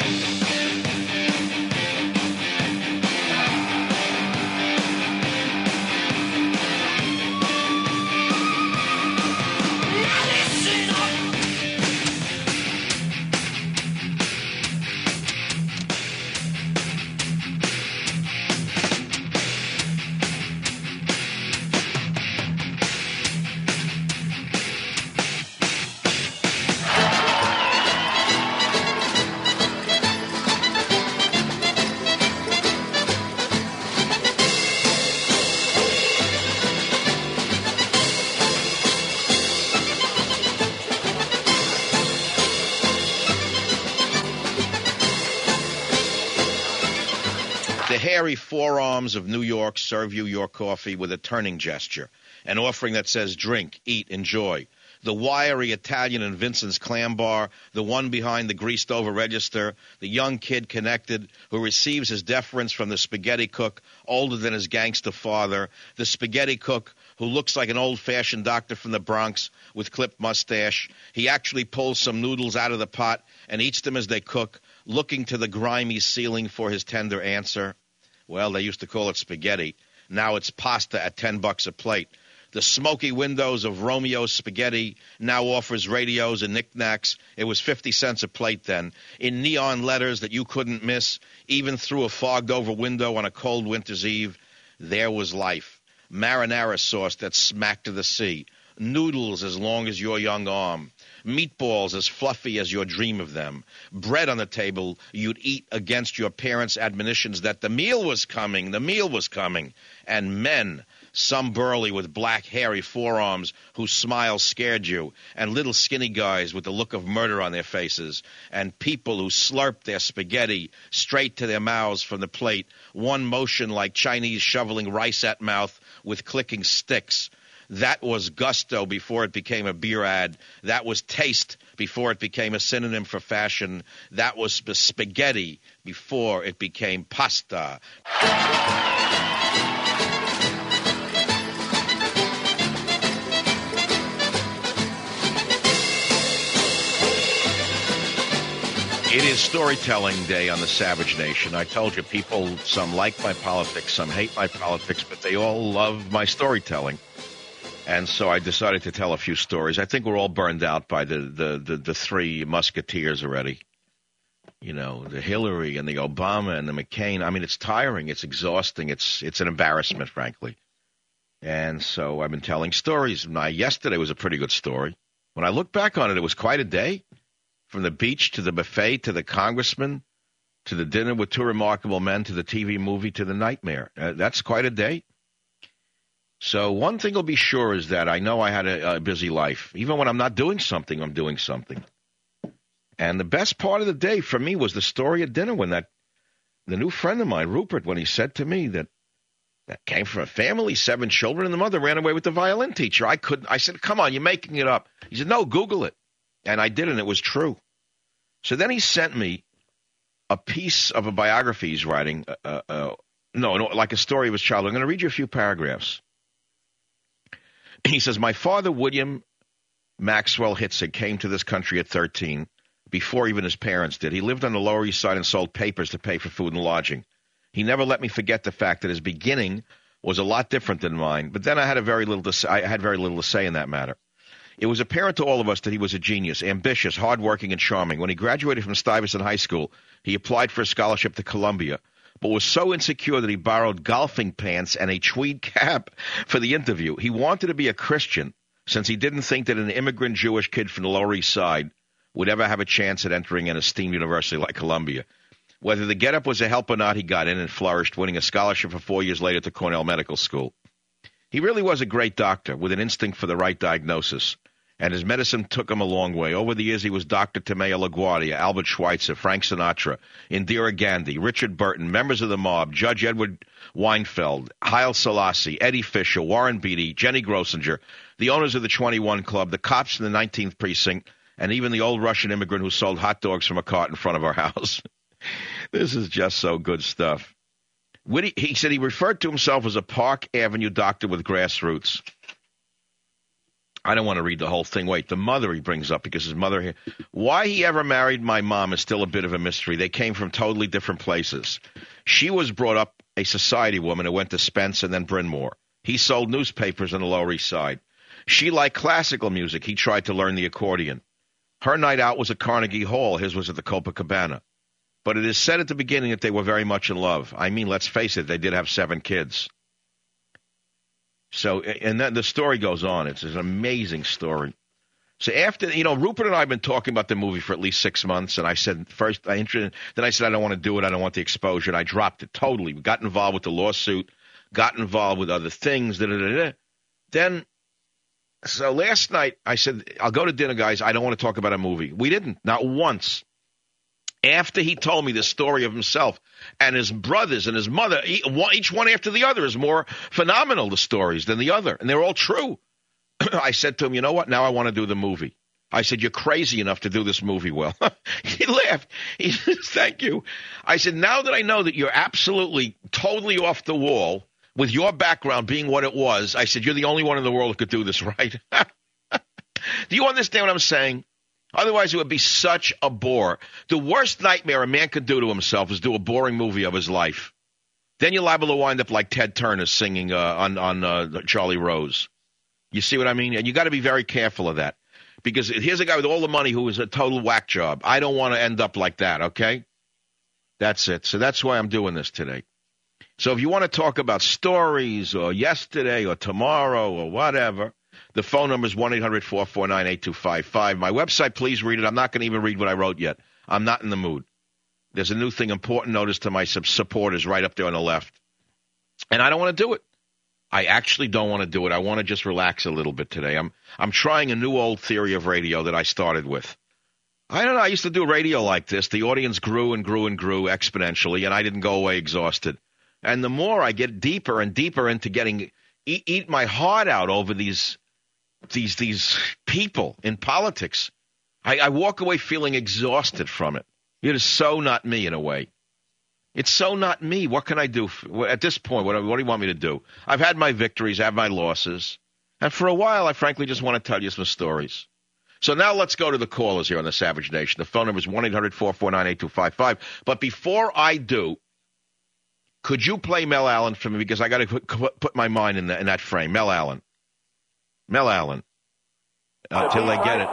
hairy forearms of New York serve you your coffee with a turning gesture, an offering that says drink, eat, enjoy. The wiry Italian in Vincent's Clam Bar, the one behind the greased-over register, the young kid connected who receives his deference from the spaghetti cook, older than his gangster father, the spaghetti cook who looks like an old-fashioned doctor from the Bronx with clipped mustache. He actually pulls some noodles out of the pot and eats them as they cook, looking to the grimy ceiling for his tender answer. Well, they used to call it spaghetti. Now it's pasta at ten bucks a plate. The smoky windows of Romeo's Spaghetti now offers radios and knickknacks. It was fifty cents a plate then, in neon letters that you couldn't miss, even through a fogged-over window on a cold winter's eve. There was life. Marinara sauce that smacked to the sea. Noodles as long as your young arm. Meatballs as fluffy as your dream of them. Bread on the table you'd eat against your parents' admonitions that the meal was coming, the meal was coming. And men, some burly with black hairy forearms whose smiles scared you, and little skinny guys with the look of murder on their faces, and people who slurped their spaghetti straight to their mouths from the plate, one motion like Chinese shoveling rice at mouth with clicking sticks. That was gusto before it became a beer ad. That was taste before it became a synonym for fashion. That was sp- spaghetti before it became pasta. It is storytelling day on the Savage Nation. I told you, people, some like my politics, some hate my politics, but they all love my storytelling. And so I decided to tell a few stories. I think we're all burned out by the, the, the, the three musketeers already. You know, the Hillary and the Obama and the McCain. I mean, it's tiring. It's exhausting. It's it's an embarrassment, frankly. And so I've been telling stories. My, yesterday was a pretty good story. When I look back on it, it was quite a day. From the beach to the buffet to the congressman to the dinner with two remarkable men to the T V movie to the nightmare. Uh, that's quite a day. So one thing will be sure is that I know I had a, a busy life. Even when I'm not doing something, I'm doing something. And the best part of the day for me was the story at dinner when that the new friend of mine, Rupert, when he said to me that that came from a family, seven children, and the mother ran away with the violin teacher. I couldn't. I said, come on, you're making it up. He said, no, Google it. And I did, and it was true. So then he sent me a piece of a biography he's writing. Uh, uh, no, no, like a story of his childhood. I'm going to read you a few paragraphs. He says, my father, William Maxwell Hitzig, came to this country at thirteen, before even his parents did. He lived on the Lower East Side and sold papers to pay for food and lodging. He never let me forget the fact that his beginning was a lot different than mine. But then I had a very little to say, I had very little to say in that matter. It was apparent to all of us that he was a genius, ambitious, hardworking, and charming. When he graduated from Stuyvesant High School, he applied for a scholarship to Columbia, but was so insecure that he borrowed golfing pants and a tweed cap for the interview. He wanted to be a Christian, since he didn't think that an immigrant Jewish kid from the Lower East Side would ever have a chance at entering an esteemed university like Columbia. Whether the getup was a help or not, he got in and flourished, winning a scholarship for four years later to Cornell Medical School. He really was a great doctor with an instinct for the right diagnosis, and his medicine took him a long way. Over the years, he was Doctor Tomeo LaGuardia, Albert Schweitzer, Frank Sinatra, Indira Gandhi, Richard Burton, members of the mob, Judge Edward Weinfeld, Haile Selassie, Eddie Fisher, Warren Beatty, Jenny Grosinger, the owners of the twenty-one Club, the cops in the nineteenth Precinct, and even the old Russian immigrant who sold hot dogs from a cart in front of our house. This is just so good stuff. Whitty, he said he referred to himself as a Park Avenue doctor with grassroots. I don't want to read the whole thing. Wait, the mother he brings up, because his mother, why he ever married my mom is still a bit of a mystery. They came from totally different places. She was brought up a society woman who went to Spence and then Bryn Mawr. He sold newspapers on the Lower East Side. She liked classical music. He tried to learn the accordion. Her night out was at Carnegie Hall. His was at the Copacabana. But it is said at the beginning that they were very much in love. I mean, let's face it, they did have seven kids. So, and then the story goes on. It's an amazing story. So after, you know, Rupert and I have been talking about the movie for at least six months, and I said first, I then I said I don't want to do it. I don't want the exposure, and I dropped it totally. We got involved with the lawsuit, got involved with other things. Da, da, da, da. Then, so last night I said, I'll go to dinner, guys. I don't want to talk about a movie. We didn't, not once. After he told me the story of himself and his brothers and his mother, each one after the other is more phenomenal, the stories, than the other. And they're all true. I said to him, you know what? Now I want to do the movie. I said, you're crazy enough to do this movie well. He laughed. He said, thank you. I said, now that I know that you're absolutely, totally off the wall, with your background being what it was, I said, you're the only one in the world who could do this right. Do you understand what I'm saying? Otherwise, it would be such a bore. The worst nightmare a man could do to himself is do a boring movie of his life. Then you're liable to wind up like Ted Turner singing uh, on, on uh, Charlie Rose. You see what I mean? And you got to be very careful of that. Because here's a guy with all the money who is a total whack job. I don't want to end up like that, okay? That's it. So that's why I'm doing this today. So if you want to talk about stories or yesterday or tomorrow or whatever, the phone number is one eight hundred four four nine eight two five five. My website, please read it. I'm not going to even read what I wrote yet. I'm not in the mood. There's a new thing, important notice to my supporters right up there on the left. And I don't want to do it. I actually don't want to do it. I want to just relax a little bit today. I'm I'm trying a new old theory of radio that I started with. I don't know. I used to do radio like this. The audience grew and grew and grew exponentially, and I didn't go away exhausted. And the more I get deeper and deeper into getting eat, eat my heart out over these these these people in politics. I, I walk away feeling exhausted from it. It is so not me in a way. It's so not me. What can I do? At this point, what, what do you want me to do? I've had my victories, I have my losses. And for a while, I frankly just want to tell you some stories. So now let's go to the callers here on the Savage Nation. The phone number is one eight hundred four four nine eight two five five. But before I do, could you play Mel Allen for me? Because I got to put, put my mind in, the, in that frame. Mel Allen. Mel Allen. Until they get it.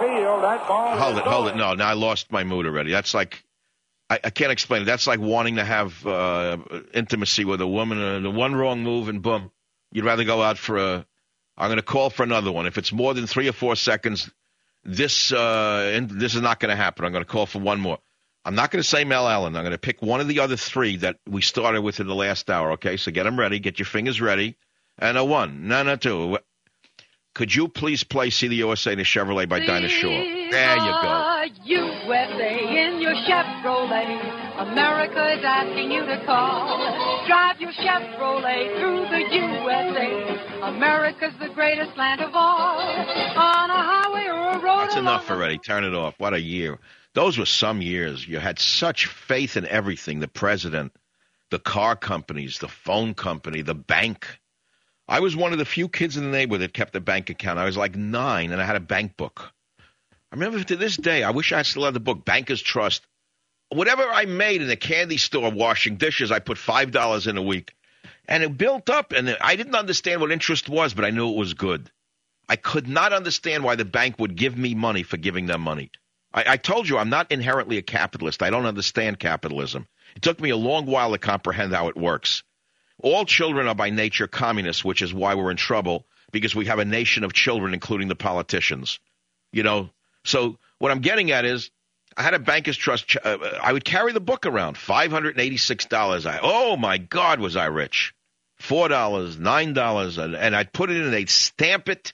Hold it, hold it. No, now I lost my mood already. That's like, I, I can't explain it. That's like wanting to have uh, intimacy with a woman, and the one wrong move, and boom. You'd rather go out for a, I'm going to call for another one. If it's more than three or four seconds, this uh, and this is not going to happen. I'm going to call for one more. I'm not going to say Mel Allen. I'm going to pick one of the other three that we started with in the last hour, okay? So get them ready. Get your fingers ready. And a one. No, no, two. Could you please play See the U S A in a Chevrolet by Dinah Shore? There you go. U S A in your Chevrolet. America is asking you to call. Drive your Chevrolet through the U S A. America's the greatest land of all. On a highway or a road. That's enough already. Turn it off. What a year. Those were some years. You had such faith in everything. The president, the car companies, the phone company, the bank. I was one of the few kids in the neighborhood that kept a bank account. I was like nine, and I had a bank book. I remember to this day, I wish I still had the book, Banker's Trust. Whatever I made in a candy store washing dishes, I put five dollars in a week. And it built up, and I didn't understand what interest was, but I knew it was good. I could not understand why the bank would give me money for giving them money. I, I told you I'm not inherently a capitalist. I don't understand capitalism. It took me a long while to comprehend how it works. All children are by nature communists, which is why we're in trouble, because we have a nation of children, including the politicians. You know, so what I'm getting at is I had a Banker's Trust. Uh, I would carry the book around, five hundred eighty-six dollars. I, oh, my God, was I rich. four dollars, nine dollars, and, and I'd put it in and they'd stamp it.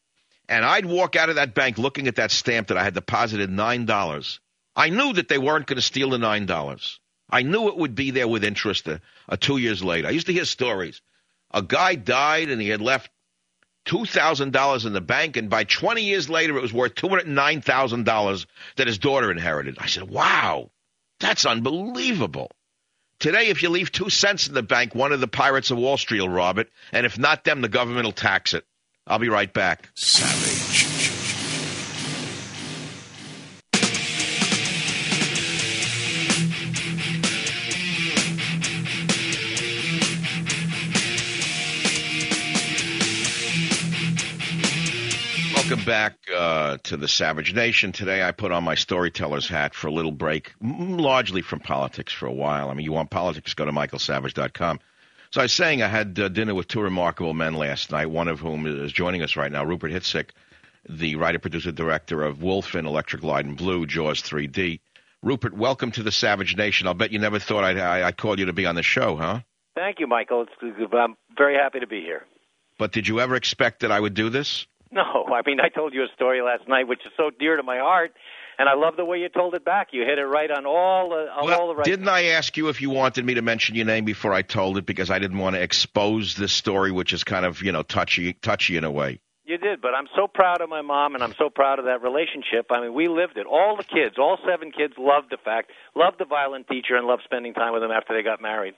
And I'd walk out of that bank looking at that stamp that I had deposited nine dollars. I knew that they weren't going to steal the nine dollars. I knew it would be there with interest uh, uh, two years later. I used to hear stories. A guy died and he had left two thousand dollars in the bank, and by twenty years later, it was worth two hundred nine thousand dollars that his daughter inherited. I said, wow, that's unbelievable. Today, if you leave two cents in the bank, one of the pirates of Wall Street will rob it, and if not them, the government will tax it. I'll be right back. Savage. Welcome back uh, to the Savage Nation. Today I put on my storyteller's hat for a little break, m- largely from politics for a while. I mean, you want politics, go to michael savage dot com. So I was saying I had uh, dinner with two remarkable men last night, one of whom is joining us right now, Rupert Hitzik, the writer, producer, director of Wolfen, Electric Light and Blue, Jaws three D. Rupert, welcome to the Savage Nation. I'll bet you never thought I'd, I'd call you to be on the show, huh? Thank you, Michael. It's, I'm very happy to be here. But did you ever expect that I would do this? No, I mean, I told you a story last night, which is so dear to my heart, and I love the way you told it back. You hit it right on all the, on well, all the right. Didn't I ask you if you wanted me to mention your name before I told it, because I didn't want to expose this story, which is kind of, you know, touchy, touchy in a way? You did, but I'm so proud of my mom, and I'm so proud of that relationship. I mean, we lived it. All the kids, all seven kids loved the fact, loved the violin teacher, and loved spending time with him after they got married.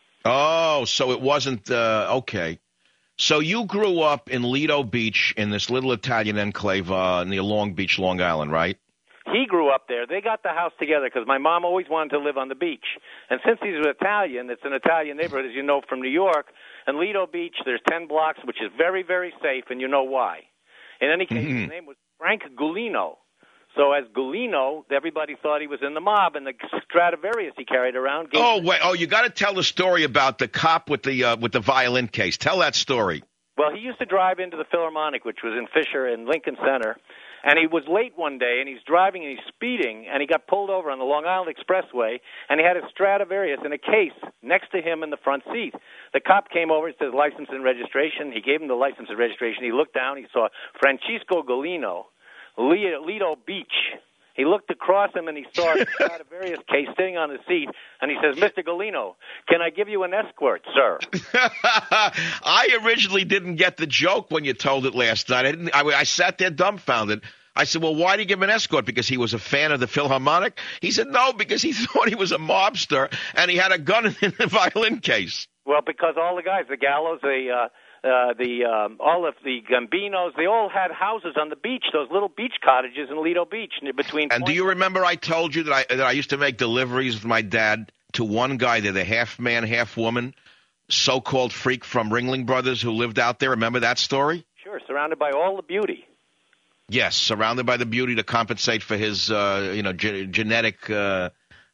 Oh, so it wasn't, uh, okay. So you grew up in Lido Beach in this little Italian enclave uh, near Long Beach, Long Island, right? He grew up there. They got the house together because my mom always wanted to live on the beach. And since he's Italian, it's an Italian neighborhood, as you know, from New York. And Lido Beach, there's ten blocks, which is very, very safe, and you know why. In any case, mm-hmm. His name was Frank Gulino. So as Gulino, everybody thought he was in the mob, and the Stradivarius he carried around. Oh, wait! Oh, you got to tell the story about the cop with the uh, with the violin case. Tell that story. Well, he used to drive into the Philharmonic, which was in Fisher in Lincoln Center, and he was late one day, and he's driving and he's speeding, and he got pulled over on the Long Island Expressway, and he had a Stradivarius in a case next to him in the front seat. The cop came over, it says license and registration. He gave him the license and registration. He looked down, he saw Francisco Gulino, Lido Beach, He looked across him and he saw Stradivarius case sitting on his seat, and he says, "Mister Galino, can I give you an escort, sir?" I originally didn't get the joke when you told it last night. I, didn't, I, I sat there dumbfounded. I said, well, why did he give him an escort? Because he was a fan of the Philharmonic? He said, no, because he thought he was a mobster, and he had a gun in the violin case. Well, because all the guys, the Gallows, the... Uh, Uh, the um, all of the Gambinos, they all had houses on the beach, those little beach cottages in Lido Beach. Between and do you remember I told you that I that I used to make deliveries with my dad to one guy, they're the half man, half woman, so-called freak from Ringling Brothers who lived out there. Remember that story? Sure, surrounded by all the beauty. Yes, surrounded by the beauty to compensate for his, uh, you know, ge- genetic, uh,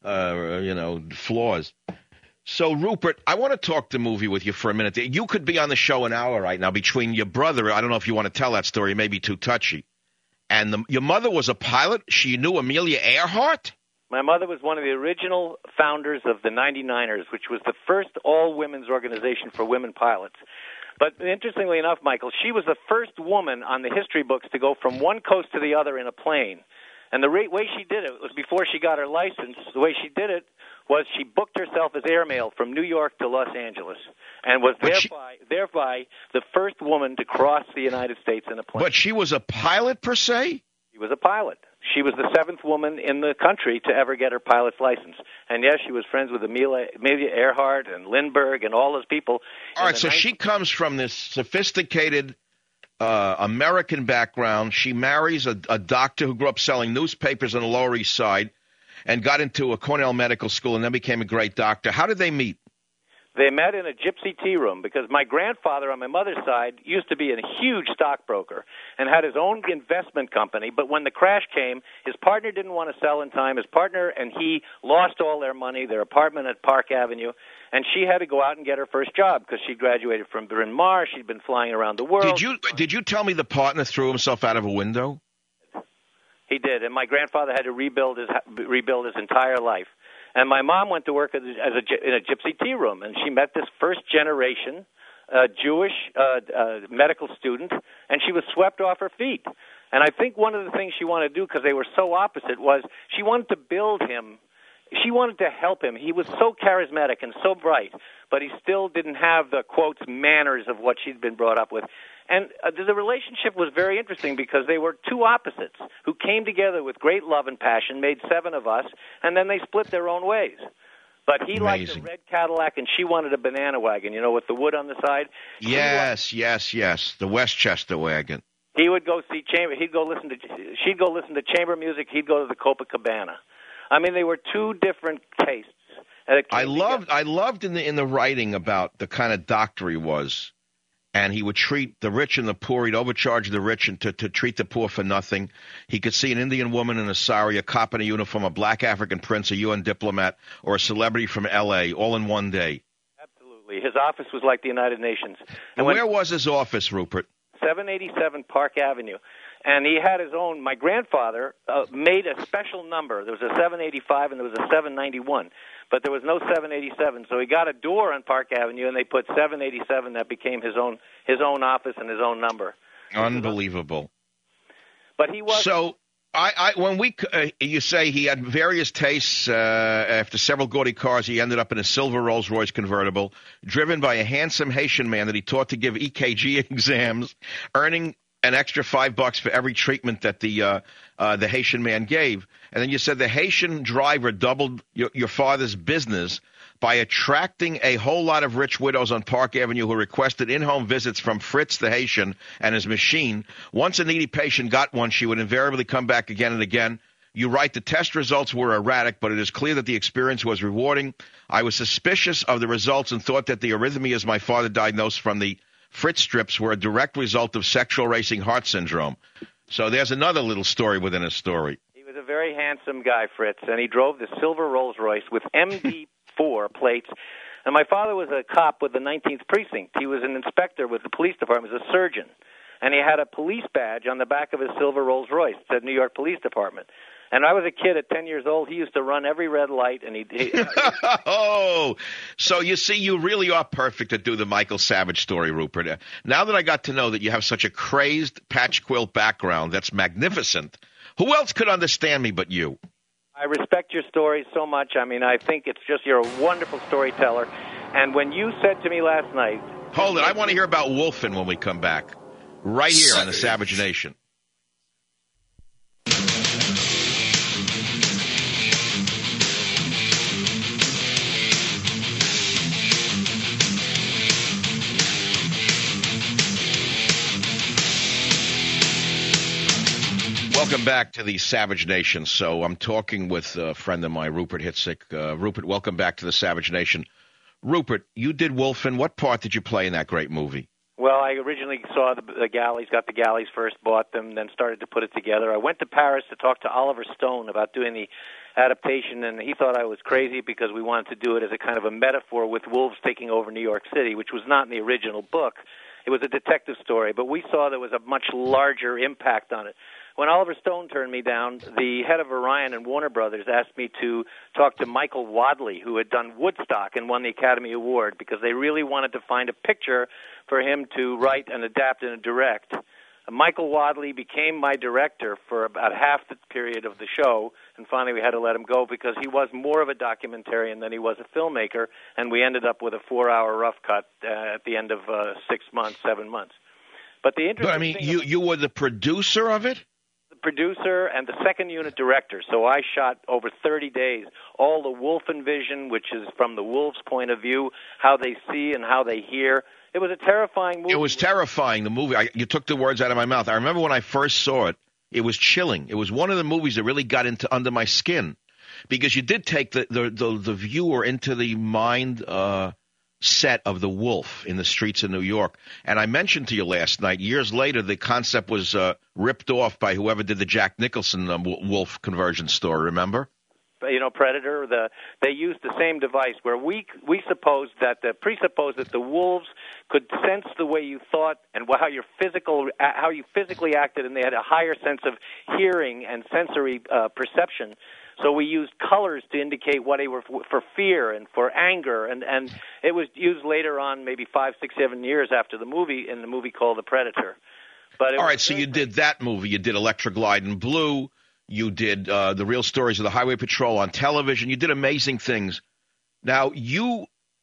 uh, you know, flaws. So, Rupert, I want to talk the movie with you for a minute. You could be on the show an hour right now between your brother. I don't know if you want to tell that story. It may be too touchy. And the, your mother was a pilot. She knew Amelia Earhart? My mother was one of the original founders of the ninety-niners, which was the first all-women's organization for women pilots. But interestingly enough, Michael, she was the first woman on the history books to go from one coast to the other in a plane. And the way she did it was before she got her license. The way she did it was she booked herself as airmail from New York to Los Angeles and was thereby, she, thereby the first woman to cross the United States in a plane. But she was a pilot per se? She was a pilot. She was the seventh woman in the country to ever get her pilot's license. And, yes, she was friends with Amelia, Amelia Earhart and Lindbergh and all those people. All right, so she comes from this sophisticated uh, American background. She marries a, a doctor who grew up selling newspapers on the Lower East Side and got into a Cornell Medical School and then became a great doctor. How did they meet? They met in a gypsy tea room because my grandfather on my mother's side used to be a huge stockbroker and had his own investment company. But when the crash came, his partner didn't want to sell in time. His partner and he lost all their money, their apartment at Park Avenue, and she had to go out and get her first job because she graduated from Bryn Mawr. She'd been flying around the world. Did you did you tell me the partner threw himself out of a window? He did, and my grandfather had to rebuild his rebuild his entire life. And my mom went to work as a, as a, in a gypsy tea room, and she met this first-generation uh, Jewish uh, uh, medical student, and she was swept off her feet. And I think one of the things she wanted to do, because they were so opposite, was she wanted to build him. She wanted to help him. He was so charismatic and so bright, but he still didn't have the, quotes, manners of what she'd been brought up with. And uh, the relationship was very interesting because they were two opposites who came together with great love and passion, made seven of us, and then they split their own ways. But he Amazing. liked a red Cadillac, and she wanted a banana wagon, you know, with the wood on the side. Yes, yes, yes, the Westchester wagon. He would go see chamber. He'd go listen to. She'd go listen to chamber music. He'd go to the Copacabana. I mean, they were two different tastes. I loved. Together. I loved in the in the writing about the kind of doctor he was. And he would treat the rich and the poor. He'd overcharge the rich and to, to treat the poor for nothing. He could see an Indian woman in a sari, a cop in a uniform, a black African prince, a U N diplomat, or a celebrity from L A all in one day. Absolutely. His office was like the United Nations. And where was his office, Rupert? seven eighty-seven Park Avenue. And he had his own. My grandfather uh, made a special number. There was a seven eighty-five and there was a seven ninety-one. But there was no seven eighty-seven, so he got a door on Park Avenue, and they put seven eighty-seven. That became his own his own office and his own number. Unbelievable. But he was so. I, I when we uh, you say he had various tastes. Uh, after several gaudy cars, he ended up in a silver Rolls-Royce convertible, driven by a handsome Haitian man that he taught to give E K G exams, earning an extra five bucks for every treatment that the uh, uh, the Haitian man gave. And then you said the Haitian driver doubled your, your father's business by attracting a whole lot of rich widows on Park Avenue who requested in-home visits from Fritz the Haitian and his machine. Once a needy patient got one, she would invariably come back again and again. You write the test results were erratic, but it is clear that the experience was rewarding. I was suspicious of the results and thought that the arrhythmias my father diagnosed from the Fritz strips were a direct result of sexual racing heart syndrome. So there's another little story within a story. He was a very handsome guy, Fritz, and he drove the silver Rolls-Royce with M D four plates. And my father was a cop with the nineteenth Precinct. He was an inspector with the police department, he was a surgeon. And he had a police badge on the back of his silver Rolls-Royce. It said New York Police Department. And I was a kid at ten years old. He used to run every red light, and he. he oh, so you see, you really are perfect to do the Michael Savage story, Rupert. Now that I got to know that you have such a crazed patch quilt background, that's magnificent. Who else could understand me but you? I respect your story so much. I mean, I think it's just you're a wonderful storyteller. And when you said to me last night... Hold it. I want to hear about Wolfen when we come back. Right here on the Savage Nation. Welcome back to the Savage Nation. So I'm talking with a friend of mine, Rupert Hitzik. Uh, Rupert, welcome back to the Savage Nation. Rupert, you did Wolfen. What part did you play in that great movie? Well, I originally saw the, the galleys, got the galleys first, bought them, then started to put it together. I went to Paris to talk to Oliver Stone about doing the adaptation, and he thought I was crazy because we wanted to do it as a kind of a metaphor with wolves taking over New York City, which was not in the original book. It was a detective story, but we saw there was a much larger impact on it. When Oliver Stone turned me down, the head of Orion and Warner Brothers asked me to talk to Michael Wadley, who had done Woodstock and won the Academy Award, because they really wanted to find a picture for him to write and adapt and direct. Michael Wadley became my director for about half the period of the show, and finally we had to let him go because he was more of a documentarian than he was a filmmaker, and we ended up with a four-hour rough cut uh, at the end of uh, six months, seven months. But the interesting But I mean, thing you, you were the producer of it? Producer and the second unit director. So I shot over thirty days all the Wolfen vision, which is from the wolves' point of view, how they see and how they hear. It was a terrifying movie. It was terrifying, the movie. I, you took the words out of my mouth. I remember when I first saw it, it was chilling. It was one of the movies that really got into under my skin because you did take the, the, the, the viewer into the mind uh, set of the wolf in the streets of New York. And I mentioned to you last night, years later, the concept was uh, ripped off by whoever did the Jack Nicholson um, wolf conversion story, remember? You know, Predator, the, they used the same device where we we supposed that the presupposed that the wolves could sense the way you thought and how your physical how you physically acted, and they had a higher sense of hearing and sensory uh, perception. So we used colors to indicate what they were for fear and for anger, and, and it was used later on, maybe five, six, seven years after the movie, in the movie called The Predator. But it All was right, so you did that movie. You did Electra Glide in Blue. You did uh, The Real Stories of the Highway Patrol on television. You did amazing things. Now, you,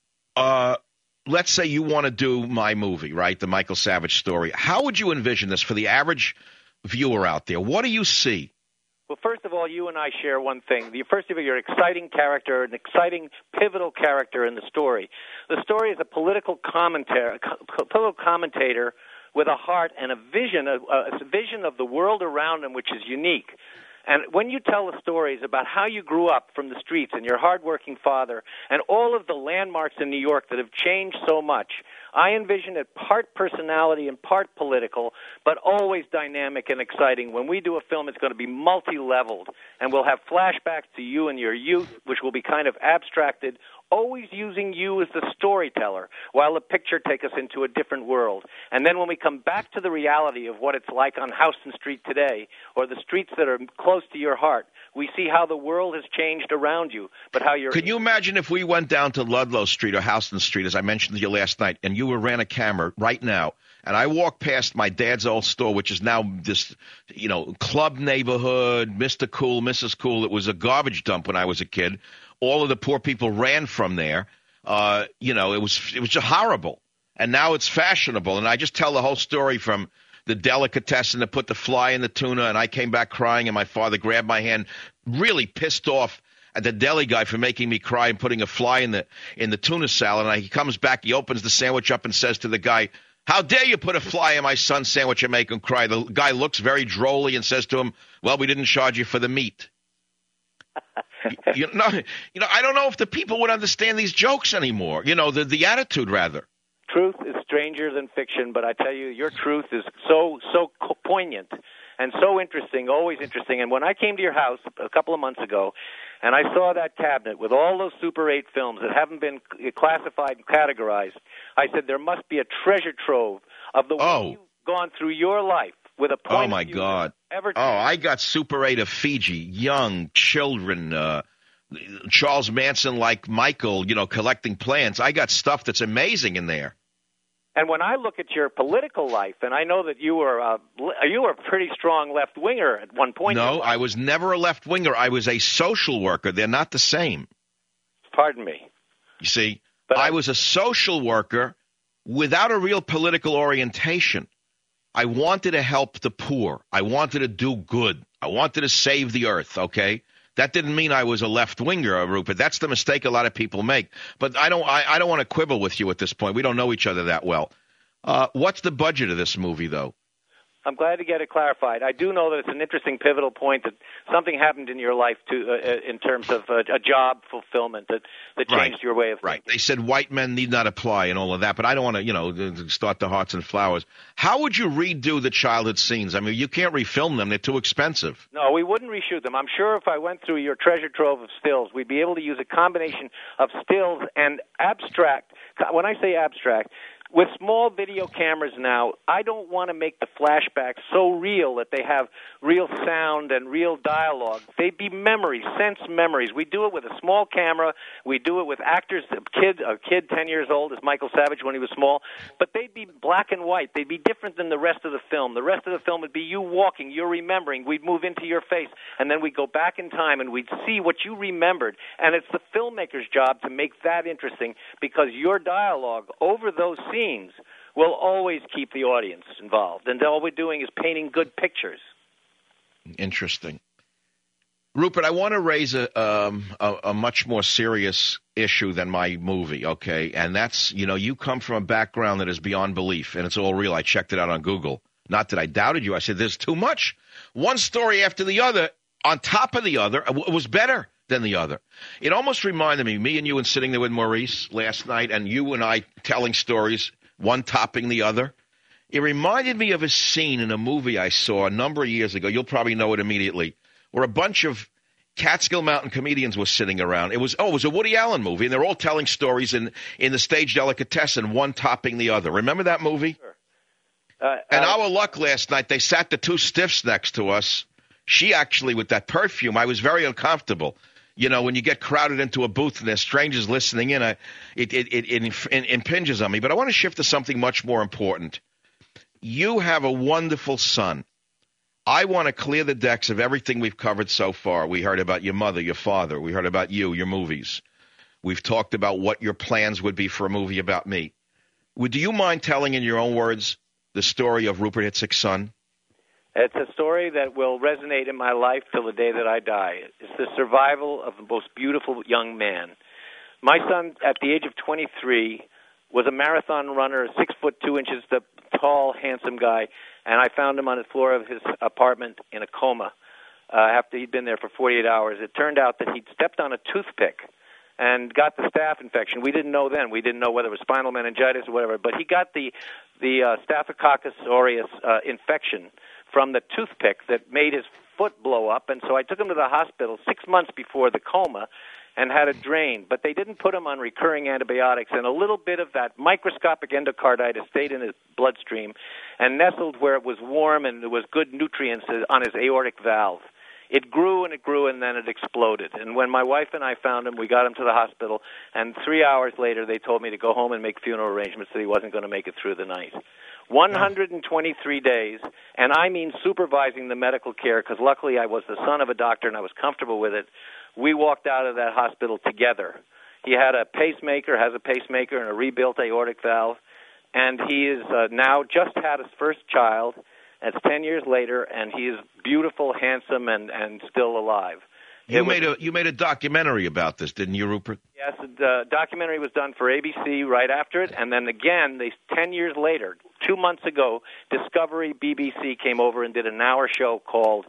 uh, let's say you want to do my movie, right, the Michael Savage story. How would you envision this for the average viewer out there? What do you see? Well, first of all, you and I share one thing. The first of all, you're an exciting character, an exciting, pivotal character in the story. The story is a political commentator, political commentator with a heart and a vision, a, a vision of the world around him, which is unique. And when you tell the stories about how you grew up from the streets and your hardworking father and all of the landmarks in New York that have changed so much, I envision it part personality and part political, but always dynamic and exciting. When we do a film, it's going to be multi-leveled, and we'll have flashbacks to you and your youth, which will be kind of abstracted, always using you as the storyteller while the picture takes us into a different world. And then when we come back to the reality of what it's like on Houston Street today, or the streets that are close to your heart, we see how the world has changed around you, but how you're... Could you imagine if we went down to Ludlow Street or Houston Street, as I mentioned to you last night, and you ran a camera right now, and I walked past my dad's old store, which is now this, you know, club neighborhood, Mister Cool, Missus Cool. It was a garbage dump when I was a kid. All of the poor people ran from there. Uh, you know, it was it was just horrible. And now it's fashionable. And I just tell the whole story from the delicatessen that put the fly in the tuna, and I came back crying, and my father grabbed my hand, really pissed off at the deli guy for making me cry and putting a fly in the in the tuna salad. And he comes back, he opens the sandwich up and says to the guy, "How dare you put a fly in my son's sandwich and make him cry?" The guy looks very drolly and says to him, "Well, we didn't charge you for the meat." you, know, you know, I don't know if the people would understand these jokes anymore. You know, the the attitude, rather. Truth is stranger than fiction, but I tell you, your truth is so, so poignant and so interesting, always interesting. And when I came to your house a couple of months ago, and I saw that cabinet with all those Super eight films that haven't been classified and categorized, I said there must be a treasure trove of the oh. way you've gone through your life with a point Oh, my of view God. Ever oh, I got Super eight of Fiji, young children, uh, Charles Manson like Michael, you know, collecting plants. I got stuff that's amazing in there. And when I look at your political life, and I know that you were uh, you were a pretty strong left winger at one point. No, I was never a left winger. I was a social worker. They're not the same. Pardon me. You see, but I, I was a social worker without a real political orientation. I wanted to help the poor. I wanted to do good. I wanted to save the earth, okay? That didn't mean I was a left-winger, Rupert. That's the mistake a lot of people make. But I don't I, I don't want to quibble with you at this point. We don't know each other that well. Uh, what's the budget of this movie, though? I'm glad to get it clarified. I do know that it's an interesting pivotal point that something happened in your life to, uh, in terms of uh, a job fulfillment that, that changed right. your way of thinking. Right. They said white men need not apply and all of that, but I don't want to, you know, start the hearts and flowers. How would you redo the childhood scenes? I mean, you can't refilm them. They're too expensive. No, we wouldn't reshoot them. I'm sure if I went through your treasure trove of stills, we'd be able to use a combination of stills and abstract. When I say abstract, with small video cameras now, I don't want to make the flashbacks so real that they have real sound and real dialogue. They'd be memories, sense memories. We do it with a small camera. We do it with actors, a kid, a kid ten years old as Michael Savage when he was small, but they'd be black and white. They'd be different than the rest of the film. The rest of the film would be you walking, you're remembering. We'd move into your face, and then we'd go back in time, and we'd see what you remembered. And it's the filmmaker's job to make that interesting because your dialogue over those scenes will always keep the audience involved. And all we're doing is painting good pictures. Interesting. Rupert, I want to raise a, um, a, a much more serious issue than my movie, okay? And that's, you know, you come from a background that is beyond belief, and it's all real. I checked it out on Google. Not that I doubted you. I said, there's too much. One story after the other, on top of the other, was better than the other. It almost reminded me, me and you and sitting there with Maurice last night, and you and I telling stories, one topping the other. It reminded me of a scene in a movie I saw a number of years ago. You'll probably know it immediately, where a bunch of Catskill Mountain comedians were sitting around. It was, oh, it was a Woody Allen movie, and they're all telling stories in, in the stage delicatessen, one topping the other. Remember that movie? Sure. Uh, and uh, our luck last night, they sat the two stiffs next to us. She actually, with that perfume, I was very uncomfortable. You know, when you get crowded into a booth and there's strangers listening in, I, it, it, it, it, it impinges on me. But I want to shift to something much more important. You have a wonderful son. I want to clear the decks of everything we've covered so far. We heard about your mother, your father. We heard about you, your movies. We've talked about what your plans would be for a movie about me. Would, do you mind telling in your own words the story of Rupert Hitzig's son? It's a story that will resonate in my life till the day that I die. It's the survival of the most beautiful young man. My son, at the age of twenty-three, was a marathon runner, six foot two inches, the tall, handsome guy, and I found him on the floor of his apartment in a coma uh, after he'd been there for forty-eight hours. It turned out that he'd stepped on a toothpick and got the staph infection. We didn't know then. We didn't know whether it was spinal meningitis or whatever, but he got the, the uh, Staphylococcus aureus uh, infection from the toothpick that made his foot blow up. And so I took him to the hospital six months before the coma and had it drained. But they didn't put him on recurring antibiotics, and a little bit of that microscopic endocarditis stayed in his bloodstream and nestled where it was warm and there was good nutrients on his aortic valve. It grew and it grew, and then it exploded. And when my wife and I found him, we got him to the hospital, and three hours later they told me to go home and make funeral arrangements that he wasn't going to make it through the night. one hundred twenty-three days, and I mean supervising the medical care, because luckily I was the son of a doctor and I was comfortable with it. We walked out of that hospital together. He had a pacemaker, has a pacemaker, and a rebuilt aortic valve, and he is uh, now just had his first child. It's ten years later, and he is beautiful, handsome, and, and still alive. You It made was- a you made a documentary about this, didn't you, Rupert? Yes, the documentary was done for A B C right after it, and then again, they ten years later, two months ago, Discovery B B C came over and did an hour show called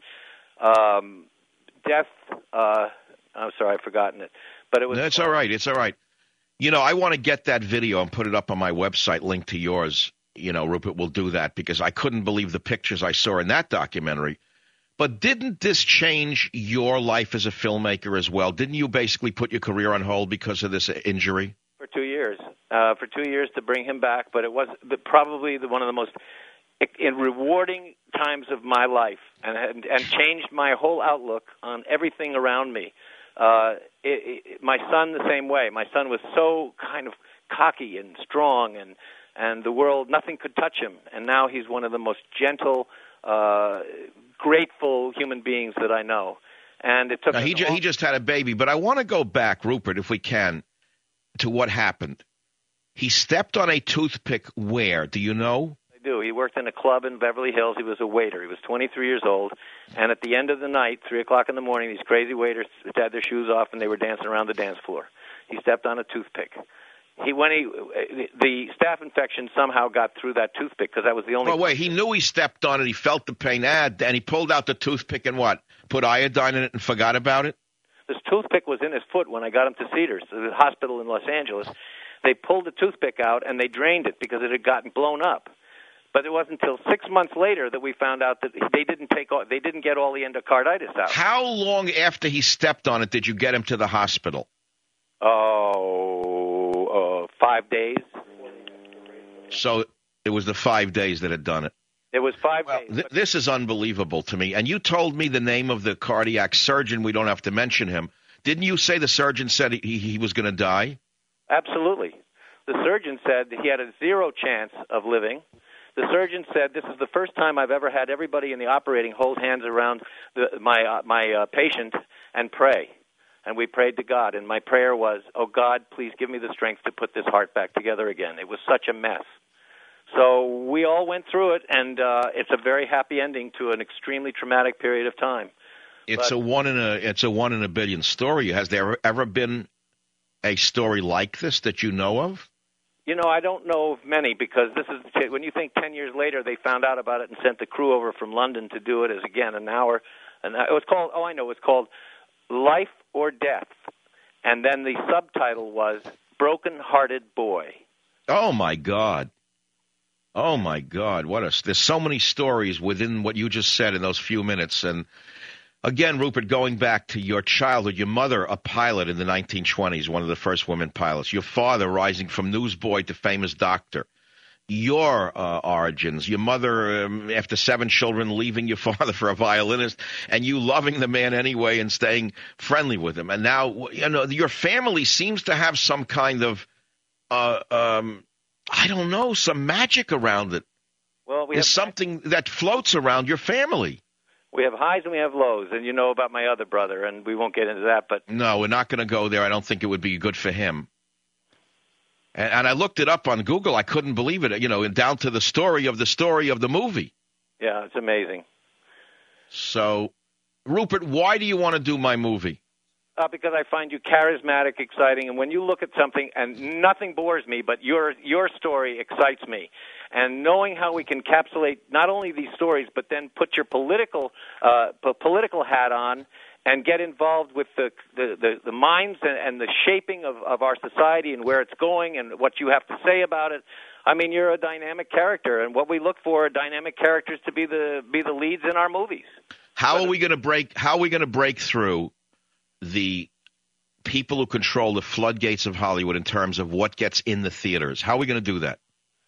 um, Death. Uh, I'm sorry, I've forgotten it, but it was. That's all right. It's all right. You know, I want to get that video and put it up on my website, linked to yours. You know, Rupert will do that because I couldn't believe the pictures I saw in that documentary. But didn't this change your life as a filmmaker as well? Didn't you basically put your career on hold because of this injury? For two years, uh, for two years to bring him back, but it was the, probably the, one of the most in rewarding times of my life, and, and and changed my whole outlook on everything around me. Uh, it, it, my son the same way. My son was so kind of cocky and strong and and the world, nothing could touch him. And now he's one of the most gentle, uh, grateful human beings that I know. And it took. Now, he, ju- he just had a baby, but I want to go back, Rupert, if we can, to what happened. He stepped on a toothpick where? Do you know? I do. He worked in a club in Beverly Hills. He was a waiter. He was twenty-three years old. And at the end of the night, three o'clock in the morning, these crazy waiters had their shoes off, and they were dancing around the dance floor. He stepped on a toothpick. He when he the staph infection somehow got through that toothpick because that was the only. Oh wait, he knew he stepped on it. He felt the pain, and and he pulled out the toothpick and what? Put iodine in it and forgot about it. This toothpick was in his foot when I got him to Cedars, the hospital in Los Angeles. They pulled the toothpick out and they drained it because it had gotten blown up. But it wasn't until six months later that we found out that they didn't take all, they didn't get all the endocarditis out. How long after he stepped on it did you get him to the hospital? Oh, uh, five days. So it was the five days that had done it. It was five well, days. Th- this is unbelievable to me. And you told me the name of the cardiac surgeon. We don't have to mention him. Didn't you say the surgeon said he, he was going to die? Absolutely. The surgeon said he had a zero chance of living. The surgeon said, this is the first time I've ever had everybody in the operating hold hands around the, my, uh, my uh, patient and pray. And we prayed to God. And my prayer was, oh, God, please give me the strength to put this heart back together again. It was such a mess. So we all went through it, and uh, it's a very happy ending to an extremely traumatic period of time. It's but, a one in a it's a one in a billion story. Has there ever been a story like this that you know of? You know, I don't know of many because this is when you think ten years later they found out about it and sent the crew over from London to do it as again an hour, and it was called. Oh, I know, it was called Life or Death, and then the subtitle was Broken Hearted Boy. Oh my God. Oh, my God. What a, there's so many stories within what you just said in those few minutes. And, again, Rupert, going back to your childhood, your mother, a pilot in the nineteen twenties, one of the first women pilots. Your father rising from newsboy to famous doctor. Your uh, origins, your mother, um, after seven children, leaving your father for a violinist, and you loving the man anyway and staying friendly with him. And now, you know, your family seems to have some kind of uh, – um, I don't know, some magic around it. Well, we There's have something that floats around your family. We have highs and we have lows, and you know about my other brother, and we won't get into that. But no, we're not going to go there. I don't think it would be good for him. And, and I looked it up on Google. I couldn't believe it, you know, down to the story of the story of the movie. Yeah, it's amazing. So, Rupert, why do you want to do my movie? Uh, because I find you charismatic, exciting, and when you look at something, and nothing bores me, but your your story excites me. And knowing how we can encapsulate not only these stories, but then put your political uh, p- political hat on and get involved with the the, the, the minds and, and the shaping of, of our society and where it's going and what you have to say about it. I mean, you're a dynamic character, and what we look for are dynamic characters to be the be the leads in our movies. How are we going to break? How are we going to break through the people who control the floodgates of Hollywood in terms of what gets in the theaters? How are we going to do that?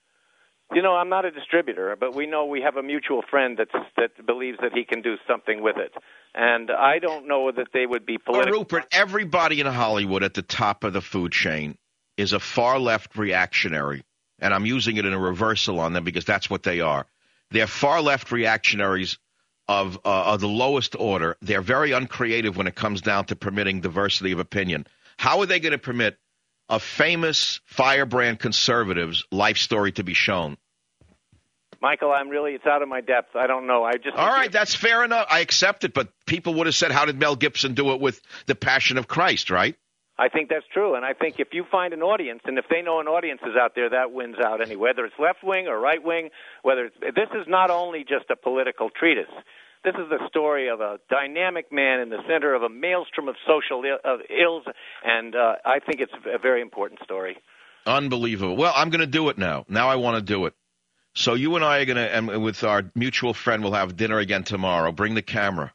You know, I'm not a distributor, but we know we have a mutual friend that's, that believes that he can do something with it. And I don't know that they would be political. Oh, Rupert, everybody in Hollywood at the top of the food chain is a far-left reactionary, and I'm using it in a reversal on them because that's what they are. They're far-left reactionaries Of, uh, of the lowest order. They're very uncreative when it comes down to permitting diversity of opinion. How are they going to permit a famous firebrand conservative's life story to be shown? Michael, I'm really, it's out of my depth. I don't know. I just All right, that's fair enough. I accept it, but people would have said, how did Mel Gibson do it with The Passion of Christ, right? I think that's true, and I think if you find an audience, and if they know an audience is out there, that wins out anyway, whether it's left-wing or right-wing, whether it's, this is not only just a political treatise. This is the story of a dynamic man in the center of a maelstrom of social Ill, of ills, and uh, I think it's a very important story. Unbelievable. Well, I'm going to do it now. Now I want to do it. So you and I are going to, and with our mutual friend, we'll have dinner again tomorrow. Bring the camera.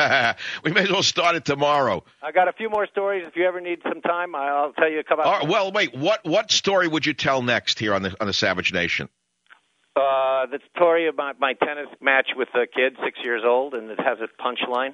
We may as well start it tomorrow. I got a few more stories. If you ever need some time, I'll tell you a couple. Right, well, wait. What what story would you tell next here on the on the Savage Nation? Uh, the story of my, my tennis match with a kid, six years old, and it has a punchline.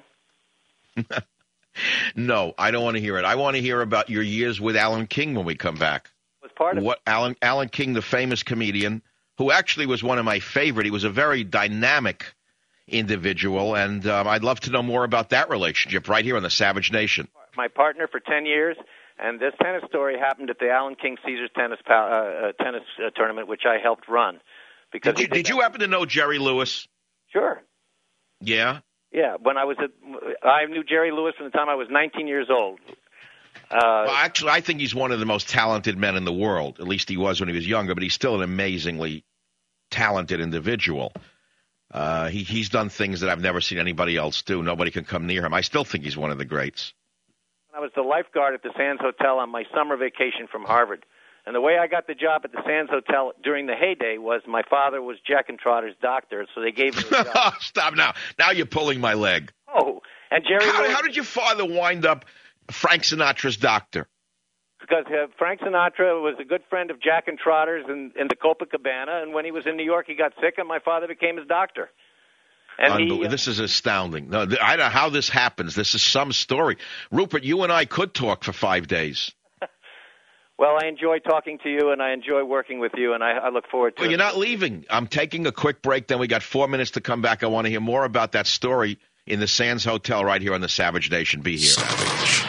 No, I don't want to hear it. I want to hear about your years with Alan King when we come back. It was part of what, it. Alan, Alan King, the famous comedian, who actually was one of my favorite. He was a very dynamic individual, and um, I'd love to know more about that relationship right here on the Savage Nation. My partner for ten years, and this tennis story happened at the Alan King Caesars tennis uh, uh, tennis uh, tournament, which I helped run. Because did you, did you happen to know Jerry Lewis? Sure. Yeah? Yeah, when I was at, I knew Jerry Lewis from the time I was nineteen years old. Uh, well, actually, I think he's one of the most talented men in the world. At least he was when he was younger, but he's still an amazingly talented individual. Uh, he, he's done things that I've never seen anybody else do. Nobody can come near him. I still think he's one of the greats. I was the lifeguard at the Sands Hotel on my summer vacation from Harvard. And the way I got the job at the Sands Hotel during the heyday was my father was Jack and Trotter's doctor, so they gave me a job. Stop now. Now you're pulling my leg. Oh, and Jerry How, Lewis, how did your father wind up Frank Sinatra's doctor? Because uh, Frank Sinatra was a good friend of Jack and Trotter's in, in the Copacabana, and when he was in New York, he got sick, and my father became his doctor. And Unbel- he, uh, this is astounding. No, th- I don't know how this happens. This is some story. Rupert, you and I could talk for five days. Well, I enjoy talking to you, and I enjoy working with you, and I, I look forward to well, it. You're not leaving. I'm taking a quick break, then we got four minutes to come back. I want to hear more about that story in the Sands Hotel right here on the Savage Nation. Be here. Savage.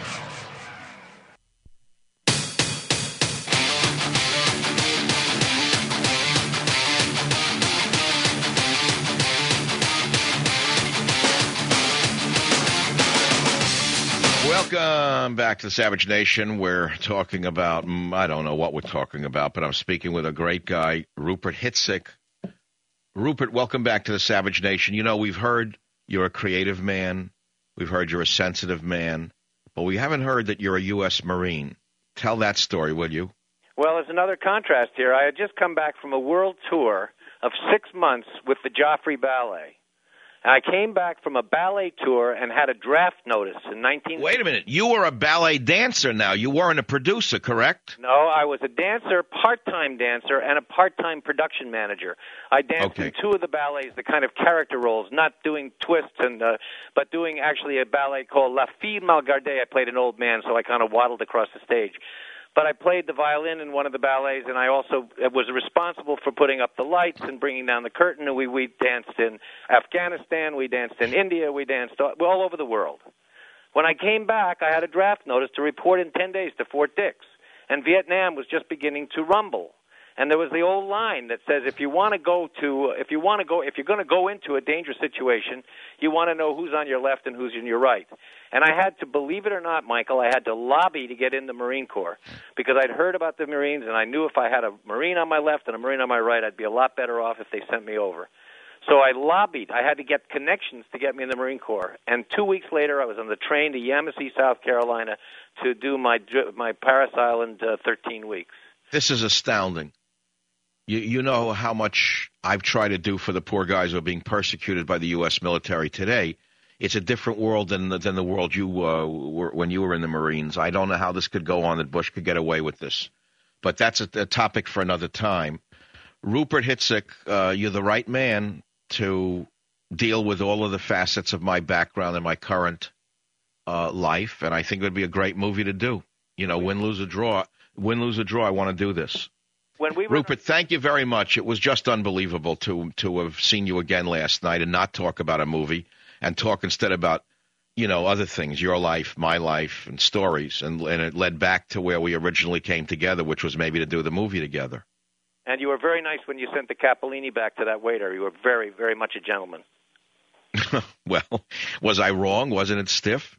Welcome back to the Savage Nation. We're talking about, I don't know what we're talking about, but I'm speaking with a great guy, Rupert Hitzik. Rupert, welcome back to the Savage Nation. You know, we've heard you're a creative man. We've heard you're a sensitive man. But we haven't heard that you're a U S Marine. Tell that story, will you? Well, there's another contrast here. I had just come back from a world tour of six months with the Joffrey Ballet. And I came back from a ballet tour and had a draft notice in nineteen. Wait a minute. You were a ballet dancer now. You weren't a producer, correct? No, I was a dancer, part-time dancer, and a part-time production manager. I danced Okay. in two of the ballets, the kind of character roles, not doing twists, and uh, but doing actually a ballet called La Fille Malgardée. I played an old man, so I kind of waddled across the stage. But I played the violin in one of the ballets, and I also was responsible for putting up the lights and bringing down the curtain. And we, we danced in Afghanistan, we danced in India, we danced all, all over the world. When I came back, I had a draft notice to report in ten days to Fort Dix, and Vietnam was just beginning to rumble. And there was the old line that says, if you want to go to, if you want to go, if you're going to go into a dangerous situation, you want to know who's on your left and who's on your right. And I had to, believe it or not, Michael, I had to lobby to get in the Marine Corps because I'd heard about the Marines, and I knew if I had a Marine on my left and a Marine on my right, I'd be a lot better off if they sent me over. So I lobbied. I had to get connections to get me in the Marine Corps. And two weeks later, I was on the train to Yamasee, South Carolina, to do my my Paris Island uh, thirteen weeks. This is astounding. You, you know how much I've tried to do for the poor guys who are being persecuted by the U S military today. It's a different world than the, than the world you uh, were when you were in the Marines. I don't know how this could go on, that Bush could get away with this. But that's a, a topic for another time. Rupert Hitzik, uh, you're the right man to deal with all of the facets of my background and my current uh, life, and I think it would be a great movie to do. You know, win, lose, or draw. Win, lose, or draw, I want to do this. When we were Rupert, thank you very much. It was just unbelievable to to have seen you again last night and not talk about a movie and talk instead about, you know, other things, your life, my life, and stories. And, and it led back to where we originally came together, which was maybe to do the movie together. And you were very nice when you sent the Capellini back to that waiter. You were very, very much a gentleman. Well, was I wrong? Wasn't it stiff?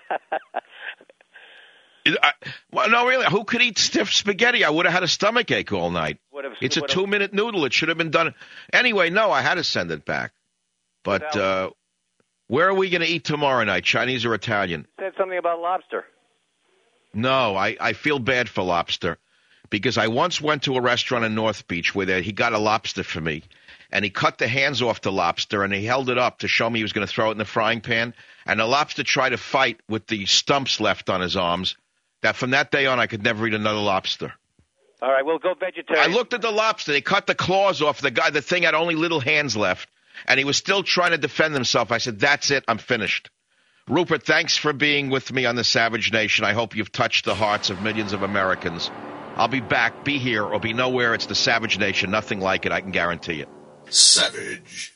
I, well, no, really. Who could eat stiff spaghetti? I would have had a stomach ache all night. Would've, it's a would've, two-minute noodle. It should have been done. Anyway, no, I had to send it back. But uh, where are we going to eat tomorrow night, Chinese or Italian? Said something about lobster. No, I, I feel bad for lobster because I once went to a restaurant in North Beach where they, he got a lobster for me, and he cut the hands off the lobster, and he held it up to show me he was going to throw it in the frying pan, and the lobster tried to fight with the stumps left on his arms. That from that day on, I could never eat another lobster. All right, we'll go vegetarian. I looked at the lobster. They cut the claws off the guy. The thing had only little hands left, and he was still trying to defend himself. I said, that's it. I'm finished. Rupert, thanks for being with me on the Savage Nation. I hope you've touched the hearts of millions of Americans. I'll be back, be here, or be nowhere. It's the Savage Nation. Nothing like it. I can guarantee it. Savage.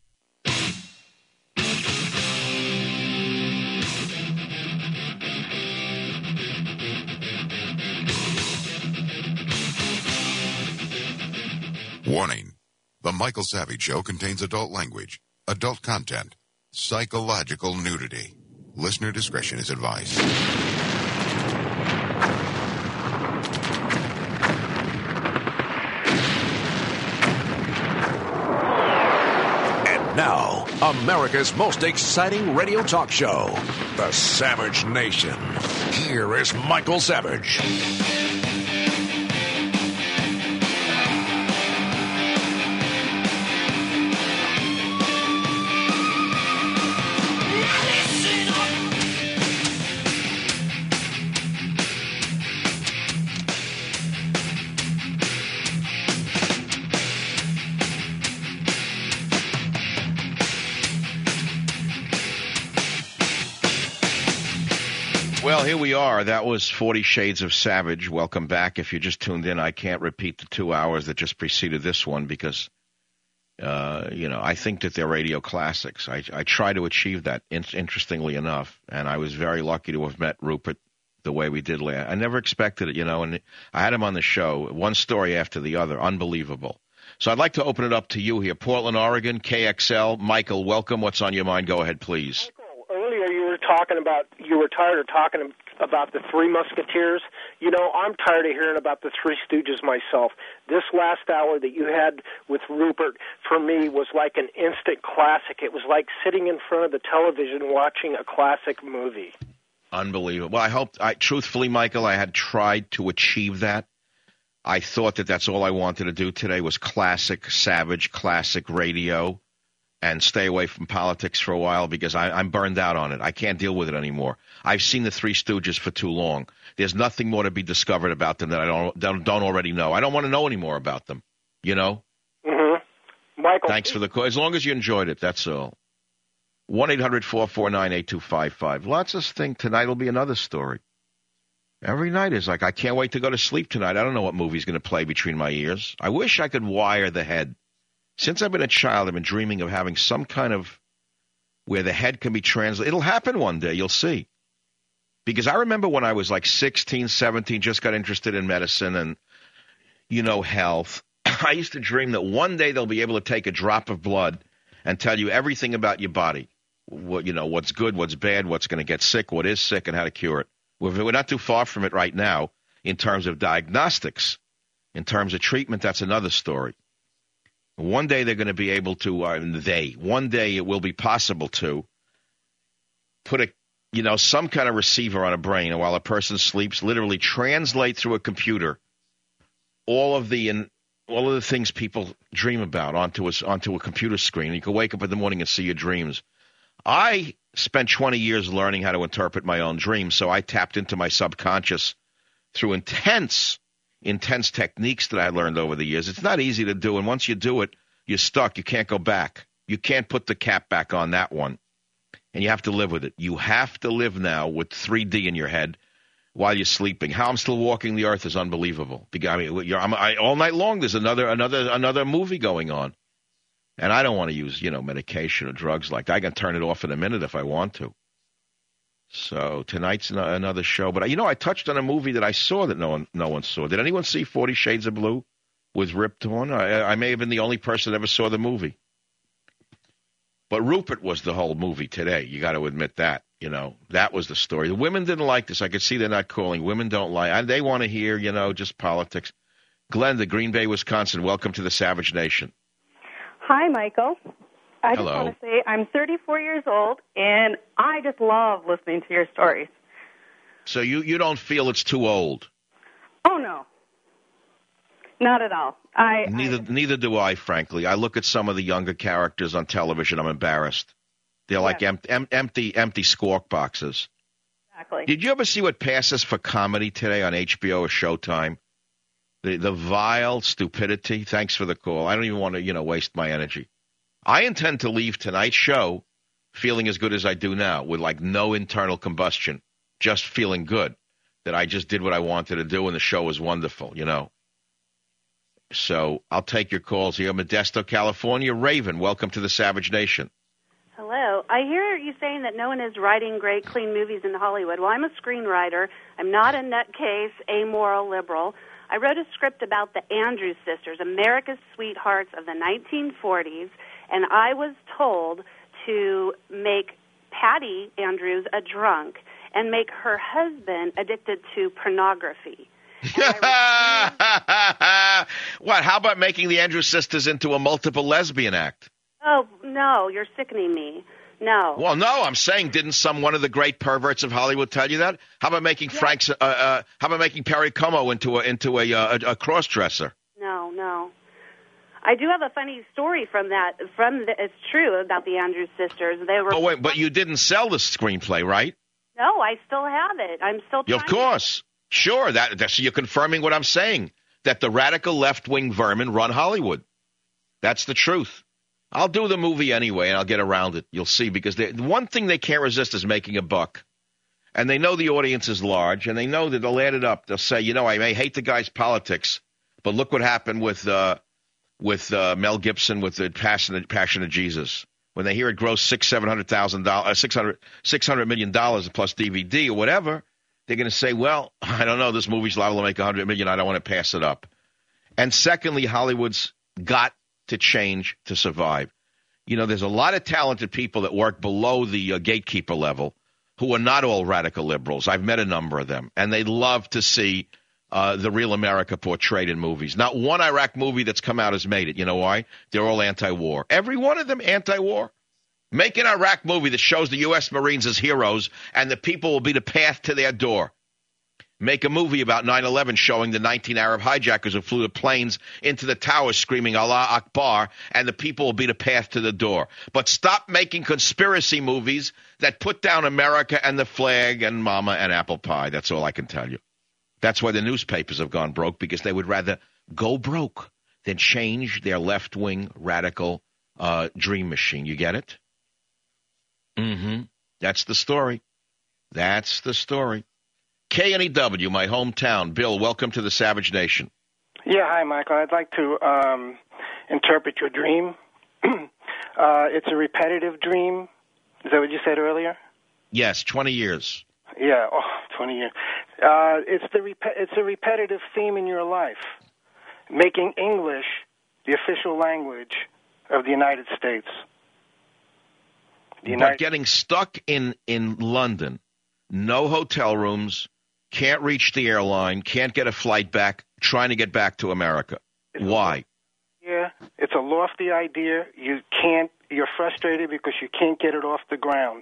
Warning. The Michael Savage Show contains adult language, adult content, psychological nudity. Listener discretion is advised. And now, America's most exciting radio talk show, The Savage Nation. Here is Michael Savage. Well, here we are. That was Forty Shades of Savage. Welcome back. If you just tuned in, I can't repeat the two hours that just preceded this one because, uh, you know, I think that they're radio classics. I, I try to achieve that, in, interestingly enough, and I was very lucky to have met Rupert the way we did last. I never expected it, you know, and I had him on the show, one story after the other, unbelievable. So I'd like to open it up to you here. Portland, Oregon, K X L. Michael, welcome. What's on your mind? Go ahead, please. Earlier you were talking about, you were tired of talking about the Three Musketeers. You know, I'm tired of hearing about the Three Stooges myself. This last hour that you had with Rupert, for me, was like an instant classic. It was like sitting in front of the television watching a classic movie. Unbelievable. Well, I hope, I, truthfully, Michael, I had tried to achieve that. I thought that that's all I wanted to do today was classic, Savage, classic radio, and stay away from politics for a while because I, I'm burned out on it. I can't deal with it anymore. I've seen the Three Stooges for too long. There's nothing more to be discovered about them that I don't don't, don't already know. I don't want to know any more about them, you know? Mm-hmm. Michael. Thanks for the call. As long as you enjoyed it, that's all. one eight hundred four four nine eight two five five. Lots of things. Tonight will be another story. Every night is like, I can't wait to go to sleep tonight. I don't know what movie's going to play between my ears. I wish I could wire the head. Since I've been a child, I've been dreaming of having some kind of where the head can be translated. It'll happen one day. You'll see. Because I remember when I was like sixteen, seventeen, just got interested in medicine and, you know, health. I used to dream that one day they'll be able to take a drop of blood and tell you everything about your body. What, you know, what's good, what's bad, what's going to get sick, what is sick, and how to cure it. We're, we're not too far from it right now in terms of diagnostics. In terms of treatment, that's another story. One day they're going to be able to, uh, they, one day it will be possible to put a, you know, some kind of receiver on a brain and while a person sleeps, literally translate through a computer all of the, in, all of the things people dream about onto a, onto a computer screen. You can wake up in the morning and see your dreams. I spent twenty years learning how to interpret my own dreams, so I tapped into my subconscious through intense intense techniques that I learned over the years. It's not easy to do, and once you do it, you're stuck. You can't go back. You can't put the cap back on that one, and you have to live with it. You have to live now with three D in your head while you're sleeping. How I'm still walking the earth is unbelievable. Because, I mean, you're, I'm, I, all night long there's another another another movie going on, and I don't want to use, you know, medication or drugs like that. I can turn it off in a minute if I want to. So tonight's another show. But, you know, I touched on a movie that I saw that no one no one saw. Did anyone see Forty Shades of Blue with Rip Torn? I, I may have been the only person that ever saw the movie. But Rupert was the whole movie today. You got to admit that. You know, that was the story. The women didn't like this. I could see they're not calling. Women don't like. They want to hear, you know, just politics. Glenn, the Green Bay, Wisconsin. Welcome to the Savage Nation. Hi, Michael. I Hello. just want to say I'm thirty-four years old, and I just love listening to your stories. So you, you don't feel it's too old? Oh, no. Not at all. I Neither I, neither do I, frankly. I look at some of the younger characters on television. I'm embarrassed. They're like yes. em- em- empty empty squawk boxes. Exactly. Did you ever see what passes for comedy today on H B O or Showtime? The the vile stupidity. Thanks for the call. I don't even want to, you know, waste my energy. I intend to leave tonight's show feeling as good as I do now, with like no internal combustion, just feeling good. that I just did what I wanted to do and the show was wonderful, you know. So I'll take your calls here. Modesto, California. Raven, welcome to the Savage Nation. Hello. I hear you saying that no one is writing great, clean movies in Hollywood. Well, I'm a screenwriter. I'm not a nutcase, amoral liberal. I wrote a script about the Andrews sisters, America's sweethearts of the nineteen forties, and I was told to make Patty Andrews a drunk and make her husband addicted to pornography. What? How about making the Andrews sisters into a multiple lesbian act? Oh, no, you're sickening me. No. Well, no, I'm saying, didn't some one of the great perverts of Hollywood tell you that? How about making Yeah. Frank's? Uh, uh, how about making Perry Como into a into a uh, a, a cross-dresser? No, no. I do have a funny story from that. From the, it's true about the Andrews sisters. They were. Oh wait, but you didn't sell the screenplay, right? No, I still have it. I'm still. Yeah, Trying of course, sure. That that's you're confirming what I'm saying. That the radical left-wing vermin run Hollywood. That's the truth. I'll do the movie anyway, and I'll get around it. You'll see, because they, the one thing they can't resist is making a buck. And they know the audience is large, and they know that they'll add it up. They'll say, you know, I may hate the guy's politics, but look what happened with uh, with uh, Mel Gibson with the Passion, Passion of Jesus. When they hear it gross six, seven hundred thousand dollars, six hundred, six hundred million dollars plus D V D or whatever, they're going to say, well, I don't know, this movie's liable to make a hundred million. I don't want to pass it up. And secondly, Hollywood's got to change to survive. You know, there's a lot of talented people that work below the uh, gatekeeper level who are not all radical liberals. I've met a number of them, and they love to see uh, the real America portrayed in movies. Not one Iraq movie that's come out has made it. You know why? They're all anti-war. Every one of them anti-war. Make an Iraq movie that shows the U S Marines as heroes, and the people will be the path to their door. Make a movie about nine eleven showing the nineteen Arab hijackers who flew the planes into the towers screaming Allah Akbar, and the people will be the path to the door. But stop making conspiracy movies that put down America and the flag and mama and apple pie. That's all I can tell you. That's why the newspapers have gone broke, because they would rather go broke than change their left-wing radical uh, dream machine. You get it? Mm-hmm. That's the story. That's the story. K N E W, my hometown. Bill, welcome to the Savage Nation. Yeah, hi, Michael. I'd like to um, interpret your dream. uh, it's a repetitive dream. Is that what you said earlier? Yes, twenty years. Yeah, oh, twenty years. Uh, it's the rep- it's a repetitive theme in your life, making English the official language of the United States. The United- but getting stuck in, in London, no hotel rooms, can't reach the airline, can't get a flight back, trying to get back to America. Why? Yeah, it's a lofty idea. You can't. You're frustrated because you can't get it off the ground.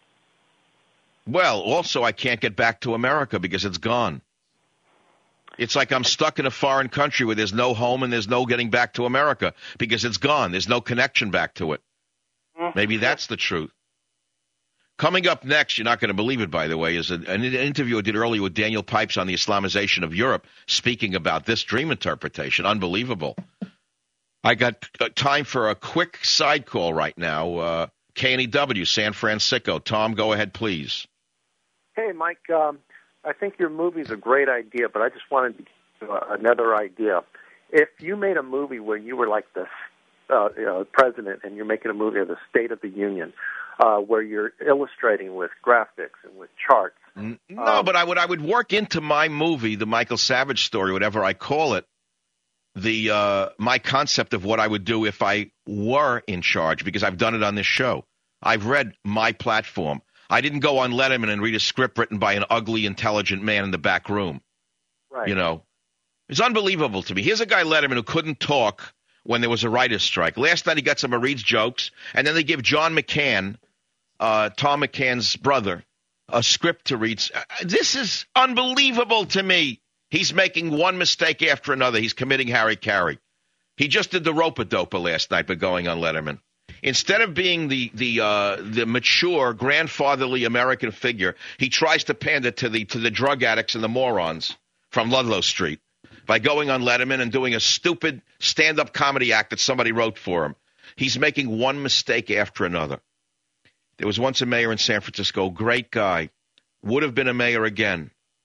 Well, also, I can't get back to America because it's gone. It's like I'm stuck in a foreign country where there's no home and there's no getting back to America because it's gone. There's no connection back to it. Mm-hmm. Maybe that's the truth. Coming up next, you're not going to believe it, by the way, is an, an interview I did earlier with Daniel Pipes on the Islamization of Europe, speaking about this dream interpretation. Unbelievable. I got time for a quick side call right now. Uh, K N E W, San Francisco. Tom, go ahead, please. Hey, Mike, um, I think your movie's a great idea, but I just wanted to give uh, another idea. If you made a movie where you were like the uh, you know, president and you're making a movie of the State of the Union, Uh, where you're illustrating with graphics and with charts. No, um, but I would I would work into my movie, the Michael Savage story, whatever I call it, the uh, my concept of what I would do if I were in charge, because I've done it on this show. I've read My Platform. I didn't go on Letterman and read a script written by an ugly, intelligent man in the back room. Right. You know, it's unbelievable to me. Here's a guy, Letterman, who couldn't talk when there was a writer's strike. Last night he got some of Reed's jokes, and then they give John McCann, uh, Tom McCann's brother, a script to read. This is unbelievable to me. He's making one mistake after another. He's committing Harry Carey. He just did the rope-a-dope last night by going on Letterman. Instead of being the the uh, the mature, grandfatherly American figure, he tries to pander to the to the drug addicts and the morons from Ludlow Street by going on Letterman and doing a stupid stand-up comedy act that somebody wrote for him. He's making one mistake after another. There was once a mayor in San Francisco, great guy, would have been a mayor again.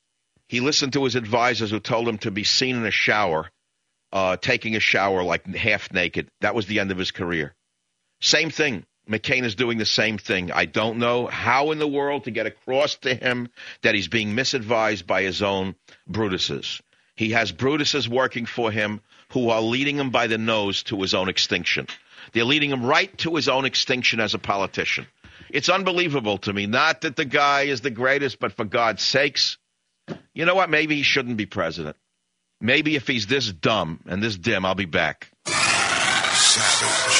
He listened to his advisors who told him to be seen in a shower, uh, taking a shower like half naked. That was the end of his career. Same thing. McCain is doing the same thing. I don't know how in the world to get across to him that he's being misadvised by his own Brutuses. He has Brutuses working for him who are leading him by the nose to his own extinction. They're leading him right to his own extinction as a politician. It's unbelievable to me. Not that the guy is the greatest, but for God's sakes, you know what? Maybe he shouldn't be president. Maybe if he's this dumb and this dim, I'll be back. Savage.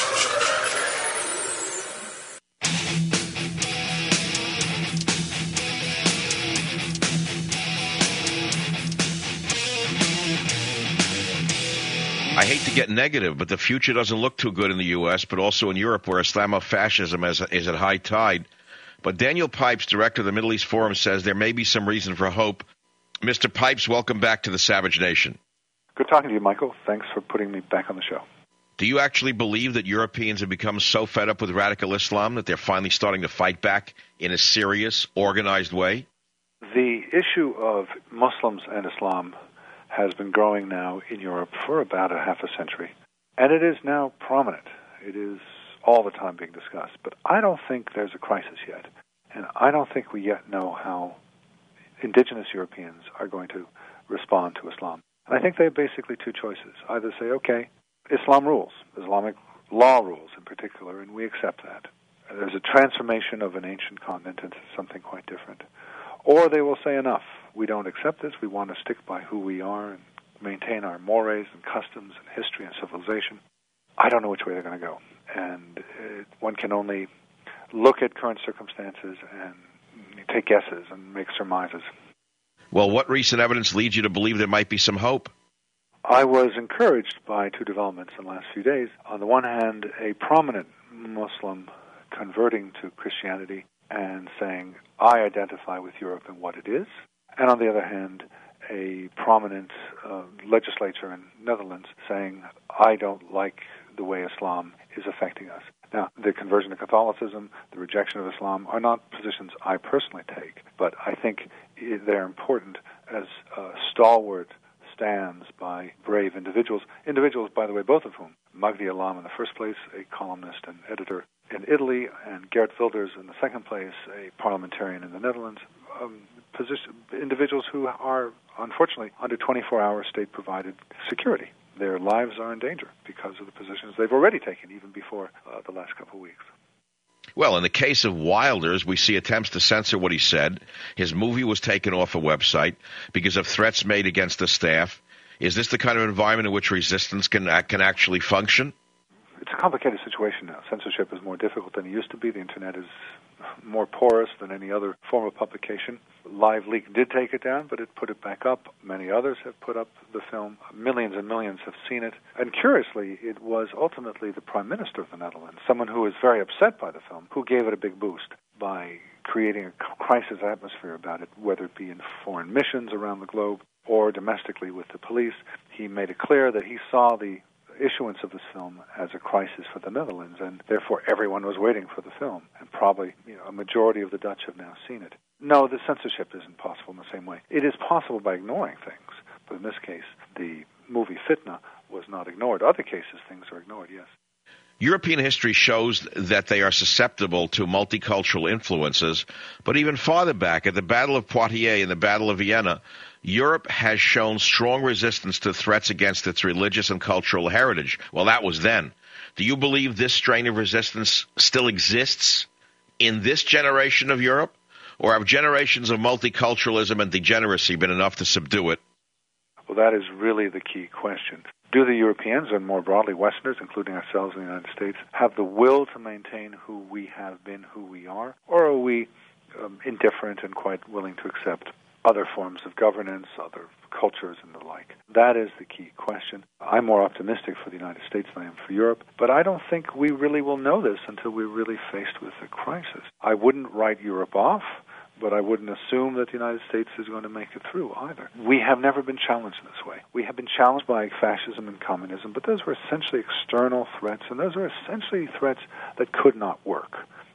I hate to get negative, but the future doesn't look too good in the U S, but also in Europe, where Islamofascism is, is at high tide. But Daniel Pipes, director of the Middle East Forum, says there may be some reason for hope. Mister Pipes, welcome back to the Savage Nation. Good talking to you, Michael. Thanks for putting me back on the show. Do you actually believe that Europeans have become so fed up with radical Islam that they're finally starting to fight back in a serious, organized way? The issue of Muslims and Islam has been growing now in Europe for about a half a century. And it is now prominent. It is all the time being discussed. But I don't think there's a crisis yet. And I don't think we yet know how indigenous Europeans are going to respond to Islam. And I think they have basically two choices. Either say, okay, Islam rules, Islamic law rules in particular, and we accept that. There's a transformation of an ancient continent into something quite different. Or they will say, enough, we don't accept this, we want to stick by who we are and maintain our mores and customs and history and civilization. I don't know which way they're going to go. And it, one can only look at current circumstances and take guesses and make surmises. Well, what recent evidence leads you to believe there might be some hope? I was encouraged by two developments in the last few days. On the one hand, a prominent Muslim converting to Christianity and saying, I identify with Europe and what it is. And on the other hand, a prominent uh, legislature in Netherlands saying, I don't like the way Islam is affecting us. Now, the conversion to Catholicism, the rejection of Islam are not positions I personally take, but I think they're important as uh, stalwart stands by brave individuals. Individuals, by the way, both of whom, Magdi Alam in the first place, a columnist and editor in Italy, and Geert Wilders in the second place, a parliamentarian in the Netherlands, um, position, individuals who are, unfortunately, under twenty-four hour state-provided security. Their lives are in danger because of the positions they've already taken, even before uh, the last couple of weeks. Well, in the case of Wilders, we see attempts to censor what he said. His movie was taken off a website because of threats made against the staff. Is this the kind of environment in which resistance can can actually function? It's a complicated situation now. Censorship is more difficult than it used to be. The Internet is more porous than any other form of publication. LiveLeak did take it down, but it put it back up. Many others have put up the film. Millions and millions have seen it. And curiously, it was ultimately the Prime Minister of the Netherlands, someone who was very upset by the film, who gave it a big boost by creating a crisis atmosphere about it, whether it be in foreign missions around the globe or domestically with the police. He made it clear that he saw the issuance of this film as a crisis for the Netherlands, and therefore everyone was waiting for the film, and probably you know, a majority of the Dutch have now seen it. No, the censorship isn't possible in the same way. It is possible by ignoring things, but in this case, the movie Fitna was not ignored. Other cases, things are ignored, yes. European history shows that they are susceptible to multicultural influences, but even farther back, at the Battle of Poitiers and the Battle of Vienna, Europe has shown strong resistance to threats against its religious and cultural heritage. Well, that was then. Do you believe this strain of resistance still exists in this generation of Europe? Or have generations of multiculturalism and degeneracy been enough to subdue it? Well, that is really the key question. Do the Europeans, and more broadly Westerners, including ourselves in the United States, have the will to maintain who we have been, who we are? Or are we um, indifferent and quite willing to accept other forms of governance, other cultures, and the like? That is the key question. I'm more optimistic for the United States than I am for Europe, but I don't think we really will know this until we're really faced with a crisis. I wouldn't write Europe off, but I wouldn't assume that the United States is going to make it through either. We have never been challenged in this way. We have been challenged by fascism and communism, but those were essentially external threats, and those are essentially threats that could not work.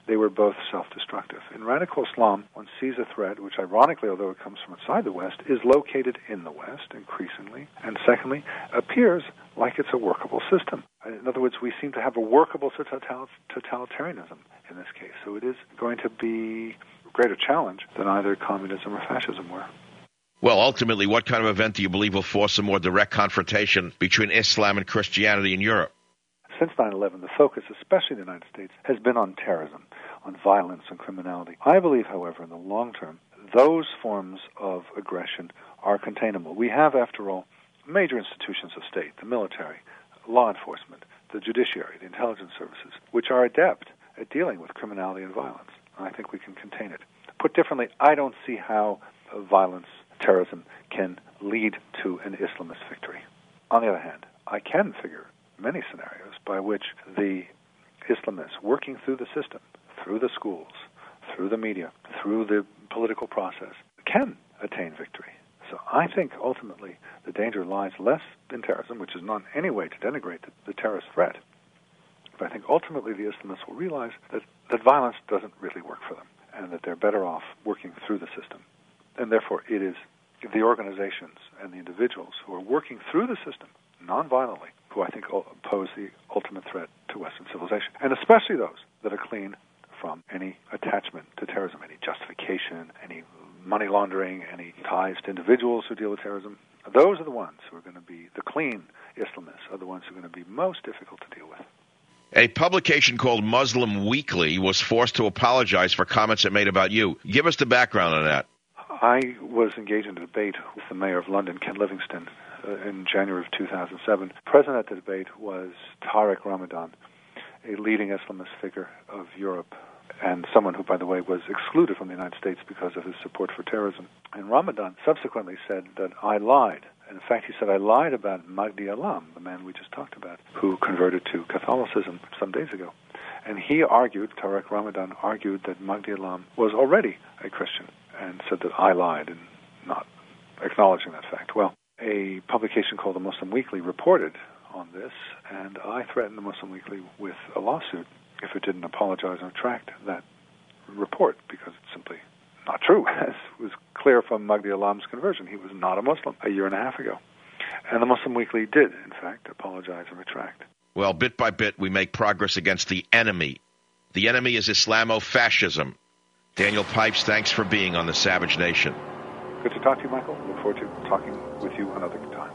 they were both self-destructive. In radical Islam, one sees a threat which, ironically, although it comes from outside the West, is located in the West increasingly, and secondly, appears like it's a workable system. In other words, we seem to have a workable totalitarianism in this case. So it is going to be a greater challenge than either communism or fascism were. Well, ultimately, what kind of event do you believe will force a more direct confrontation between Islam and Christianity in Europe? Since nine eleven, the focus, especially in the United States, has been on terrorism, on violence and criminality. I believe, however, in the long term, those forms of aggression are containable. We have, after all, major institutions of state, the military, law enforcement, the judiciary, the intelligence services, which are adept at dealing with criminality and violence. And I think we can contain it. Put differently, I don't see how uh, violence, terrorism can lead to an Islamist victory. On the other hand, I can figure many scenarios by which the Islamists, working through the system, through the schools, through the media, through the political process, can attain victory. So I think ultimately the danger lies less in terrorism, which is not in any way to denigrate the, the terrorist threat. But I think ultimately the Islamists will realize that, that violence doesn't really work for them, and that they're better off working through the system. And therefore it is the organizations and the individuals who are working through the system nonviolently who I think pose the ultimate threat to Western civilization, and especially those that are clean from any attachment to terrorism, any justification, any money laundering, any ties to individuals who deal with terrorism. Those are the ones who are going to be, the clean Islamists are the ones who are going to be most difficult to deal with. A publication called Muslim Weekly was forced to apologize for comments it made about you. Give us the background on that. I was engaged in a debate with the mayor of London, Ken Livingstone, uh, in January of two thousand seven. Present at the debate was Tariq Ramadan, a leading Islamist figure of Europe, and someone who, by the way, was excluded from the United States because of his support for terrorism. And Ramadan subsequently said that I lied. In fact, he said I lied about Mahdi Alam, the man we just talked about, who converted to Catholicism some days ago. And he argued, Tariq Ramadan argued, that Mahdi Alam was already a Christian, and said that I lied in not acknowledging that fact. Well, a publication called the Muslim Weekly reported on this, and I threatened the Muslim Weekly with a lawsuit if it didn't apologize and retract that report, because it's simply not true, as was clear from Mahdi Alam's conversion. He was not a Muslim a year and a half ago. And the Muslim Weekly did, in fact, apologize and retract. Well, bit by bit, we make progress against the enemy. The enemy is Islamo-fascism. Daniel Pipes, thanks for being on the Savage Nation. Good to talk to you, Michael. Look forward to talking with you another time.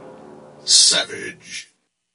Savage.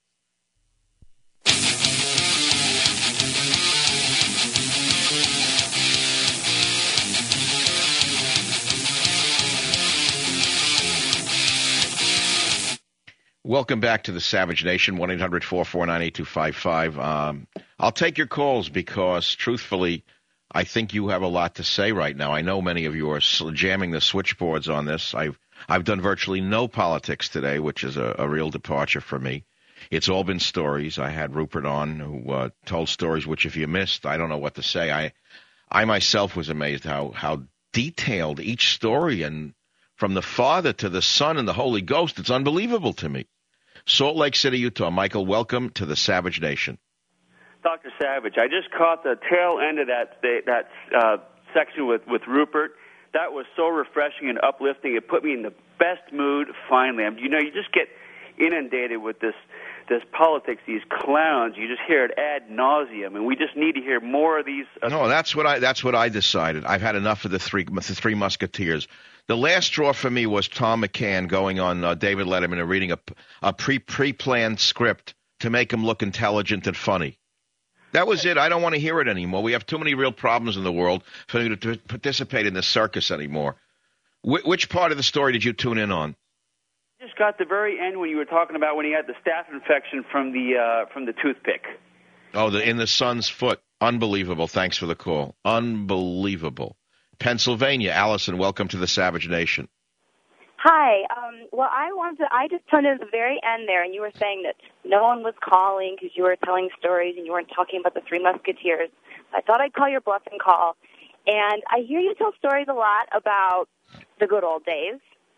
Welcome back to the Savage Nation, one eight hundred four four nine eight two five five. Um, I'll take your calls because, truthfully, I think you have a lot to say right now. I know many of you are jamming the switchboards on this. I've I've done virtually no politics today, which is a, a real departure for me. It's all been stories. I had Rupert on who uh, told stories which, if you missed, I don't know what to say. I I myself was amazed how, how detailed each story, and from the Father to the Son and the Holy Ghost, it's unbelievable to me. Salt Lake City, Utah. Michael, welcome to the Savage Nation. Doctor Savage, I just caught the tail end of that that uh, section with, with Rupert. That was so refreshing and uplifting. It put me in the best mood, finally. I mean, you know, you just get inundated with this this politics, these clowns. You just hear it ad nauseum, and we just need to hear more of these. Uh, no, that's what I that's what I decided. I've had enough of the three the Three Musketeers. The last straw for me was Tom McCann going on uh, David Letterman and reading a, a pre pre-planned script to make him look intelligent and funny. That was it. I don't want to hear it anymore. We have too many real problems in the world for me to participate in this circus anymore. Wh- which part of the story did you tune in on? I just got the very end when you were talking about when he had the staph infection from the uh, from the toothpick. Oh, the in the son's foot. Unbelievable. Thanks for the call. Unbelievable. Pennsylvania, Allison, welcome to the Savage Nation. Hi. Um, well, I wanted to, I just tuned in at the very end there, and you were saying that no one was calling because you were telling stories and you weren't talking about the Three Musketeers. I thought I'd call your bluff and call. And I hear you tell stories a lot about the good old days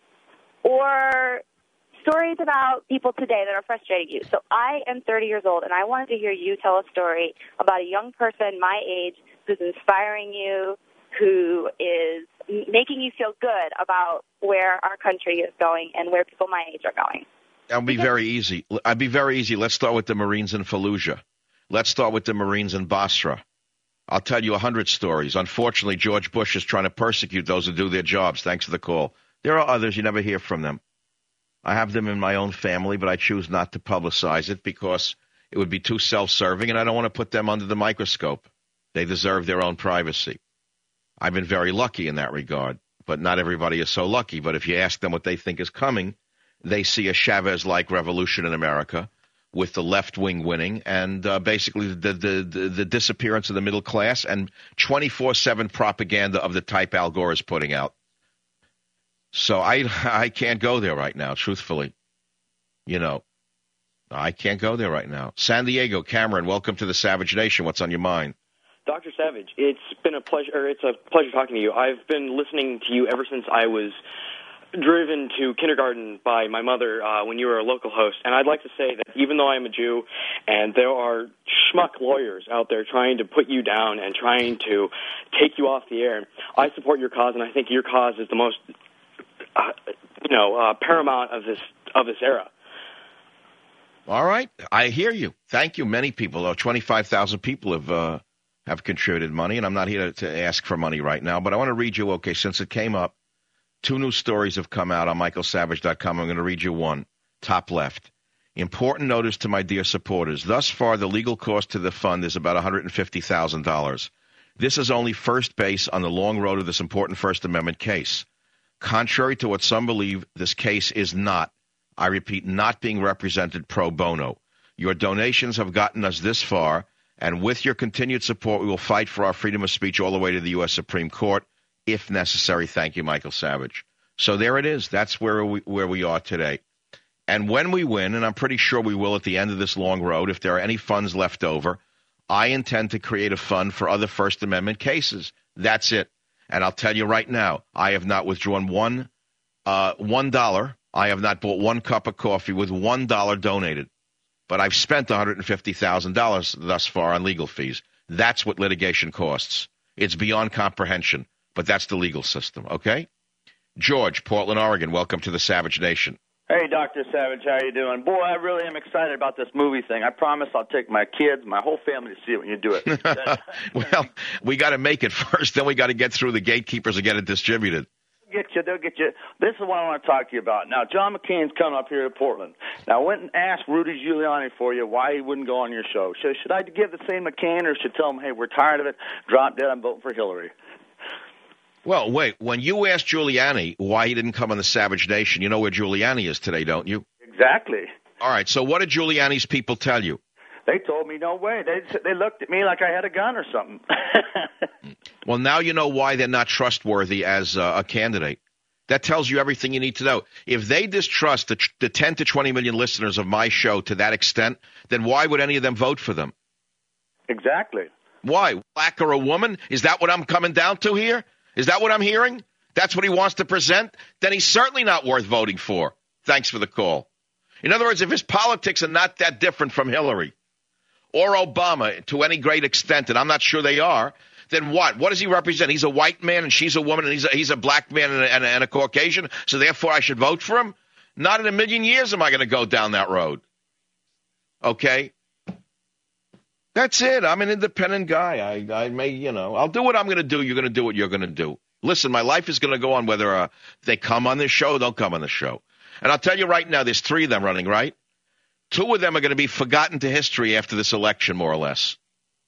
or stories about people today that are frustrating you. So I am thirty years old, and I wanted to hear you tell a story about a young person my age who's inspiring you, who is making you feel good about where our country is going and where people my age are going. That would be very easy. I'd be very easy. Let's start with the Marines in Fallujah. Let's start with the Marines in Basra. I'll tell you a hundred stories. Unfortunately, George Bush is trying to persecute those who do their jobs. Thanks for the call. There are others. You never hear from them. I have them in my own family, but I choose not to publicize it because it would be too self-serving, and I don't want to put them under the microscope. They deserve their own privacy. I've been very lucky in that regard, but not everybody is so lucky. But if you ask them what they think is coming, they see a Chavez-like revolution in America with the left wing winning and uh, basically the, the, the, the disappearance of the middle class and twenty-four seven propaganda of the type Al Gore is putting out. So I, I can't go there right now, truthfully. You know, I can't go there right now. San Diego, Cameron, welcome to the Savage Nation. What's on your mind? Doctor Savage, it's been a pleasure. Or it's a pleasure talking to you. I've been listening to you ever since I was driven to kindergarten by my mother uh, when you were a local host. And I'd like to say that even though I'm a Jew and there are schmuck lawyers out there trying to put you down and trying to take you off the air, I support your cause, and I think your cause is the most, uh, you know, uh, paramount of this of this era. All right. I hear you. Thank you. Many people, uh, twenty-five thousand people have uh, have contributed money, and I'm not here to, to ask for money right now, but I want to read you, okay, since it came up, two new stories have come out on michael savage dot com. I'm going to read you one, top left. Important notice to my dear supporters. Thus far, the legal cost to the fund is about one hundred fifty thousand dollars. This is only first base on the long road of this important First Amendment case. Contrary to what some believe, this case is not, I repeat, not being represented pro bono. Your donations have gotten us this far, and with your continued support, we will fight for our freedom of speech all the way to the U S Supreme Court, if necessary. Thank you, Michael Savage. So there it is. That's where we where we are today. And when we win, and I'm pretty sure we will at the end of this long road, if there are any funds left over, I intend to create a fund for other First Amendment cases. That's it. And I'll tell you right now, I have not withdrawn one uh, one dollar. I have not bought one cup of coffee with one dollar donated. But I've spent one hundred fifty thousand dollars thus far on legal fees. That's what litigation costs. It's beyond comprehension, but that's the legal system, okay? George, Portland, Oregon, welcome to the Savage Nation. Hey, Doctor Savage, how you doing? Boy, I really am excited about this movie thing. I promise I'll take my kids, my whole family to see it when you do it. Well, we got to make it first, then we got to get through the gatekeepers and get it distributed. Get you, they'll get you. This is what I want to talk to you about. Now, John McCain's coming up here to Portland. Now, I went and asked Rudy Giuliani for you why he wouldn't go on your show. So should I give the same McCain, or should I tell him, hey, we're tired of it, drop dead, I'm voting for Hillary? Well, wait, when you asked Giuliani why he didn't come on the Savage Nation, you know where Giuliani is today, don't you? Exactly. All right, so what did Giuliani's people tell you? They told me no way. They they looked at me like I had a gun or something. Well, now you know why they're not trustworthy as uh, a candidate. That tells you everything you need to know. If they distrust the, the ten to twenty million listeners of my show to that extent, then why would any of them vote for them? Exactly. Why? Black or a woman? Is that what I'm coming down to here? Is that what I'm hearing? That's what he wants to present? Then he's certainly not worth voting for. Thanks for the call. In other words, if his politics are not that different from Hillary or Obama to any great extent, and I'm not sure they are, then what? What does he represent? He's a white man and she's a woman and he's a, he's a black man and a, and, a, and a Caucasian, so therefore I should vote for him? Not in a million years am I going to go down that road. Okay? That's it. I'm an independent guy. I, I may, you know, I'll do what I'm going to do. You're going to do what you're going to do. Listen, my life is going to go on whether uh, they come on this show or don't come on the show. And I'll tell you right now, there's three of them running, right? Two of them are going to be forgotten to history after this election, more or less.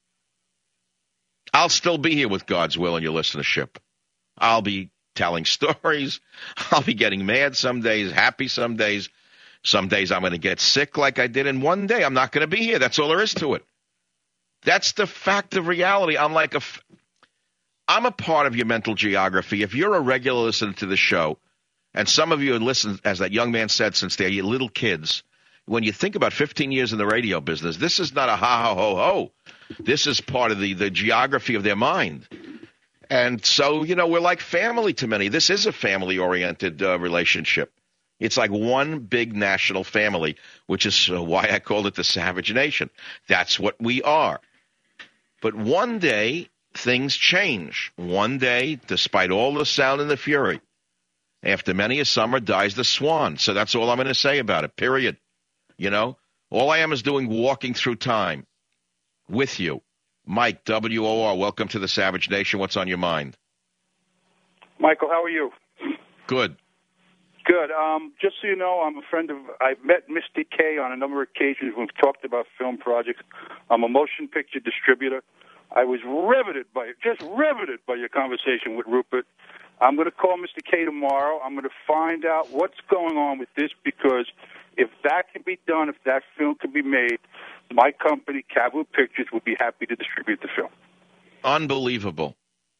I'll still be here with God's will and your listenership. I'll be telling stories. I'll be getting mad some days, happy some days. Some days I'm going to get sick like I did, and one day I'm not going to be here. That's all there is to it. That's the fact of reality. I'm like a, I'm a part of your mental geography. If you're a regular listener to the show, and some of you have listened, as that young man said, since they're little kids, when you think about fifteen years in the radio business, this is not a ha-ha-ho-ho. This is part of the, the geography of their mind. And so, you know, we're like family to many. This is a family-oriented uh, relationship. It's like one big national family, which is uh, why I called it the Savage Nation. That's what we are. But one day, things change. One day, despite all the sound and the fury, after many a summer dies the swan. So that's all I'm going to say about it, period. You know, all I am is doing walking through time with you. Mike, W O R, welcome to the Savage Nation. What's on your mind? Michael, how are you? Good. Good. Um, just so you know, I'm a friend of, I've met Mister K on a number of occasions. We've talked about film projects. I'm a motion picture distributor. I was riveted by, just riveted by your conversation with Rupert. I'm going to call Mister K tomorrow. I'm going to find out what's going on with this, because if that can be done, if that film can be made, my company, Cavu Pictures, would be happy to distribute the film. Unbelievable.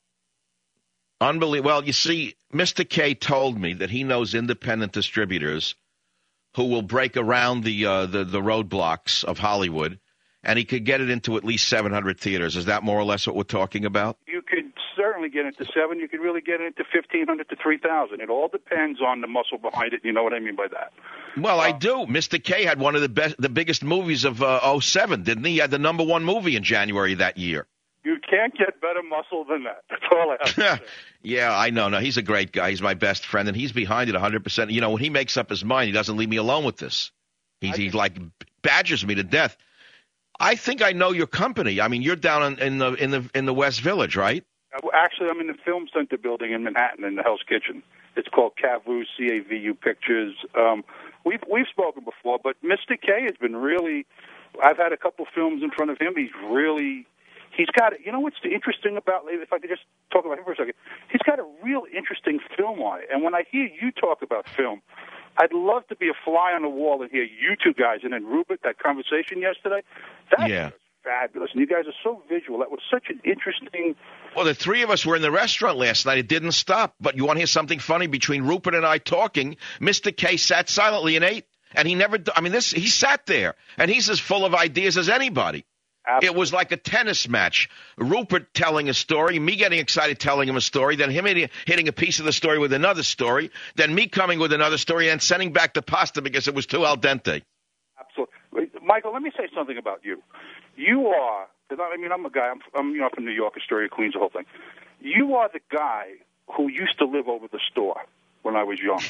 Unbelievable. Well, you see, Mister K told me that he knows independent distributors who will break around the uh, the, the roadblocks of Hollywood, and he could get it into at least seven hundred theaters. Is that more or less what we're talking about? You could certainly get into seven. You could really get into fifteen hundred to three thousand. It all depends on the muscle behind it. You know what I mean by that? Well, I do. Mister K had one of the best, the biggest movies of uh, oh seven, didn't he? He had the number one movie in January that year. You can't get better muscle than that. That's all I have to say. Yeah, I know. No, he's a great guy. He's my best friend, and he's behind it one hundred percent. You know, when he makes up his mind, he doesn't leave me alone with this. He, he like, badgers me to death. I think I know your company. I mean, you're down in, in the in the in the West Village, right? Actually, I'm in the Film Center building in Manhattan in the Hell's Kitchen. It's called Cavu, C A V U Pictures. Um, we've we've spoken before, but Mister K has been really. I've had a couple films in front of him. He's really. He's got, you know what's interesting about, if I could just talk about him for a second, he's got a real interesting film eye. And when I hear you talk about film, I'd love to be a fly on the wall and hear you two guys, and then Rupert, that conversation yesterday, that yeah. was fabulous. And you guys are so visual. That was such an interesting... Well, the three of us were in the restaurant last night. It didn't stop. But you want to hear something funny? Between Rupert and I talking, Mister K sat silently and ate. And he never, I mean, this. he sat there, and he's as full of ideas as anybody. Absolutely. It was like a tennis match. Rupert telling a story, me getting excited telling him a story, then him hitting a piece of the story with another story, then me coming with another story and sending back the pasta because it was too al dente. Absolutely. Michael, let me say something about you. You are, I mean, I'm a guy, I'm, I'm you know, from New York, Astoria, Queens, the whole thing. You are the guy who used to live over the store when I was young.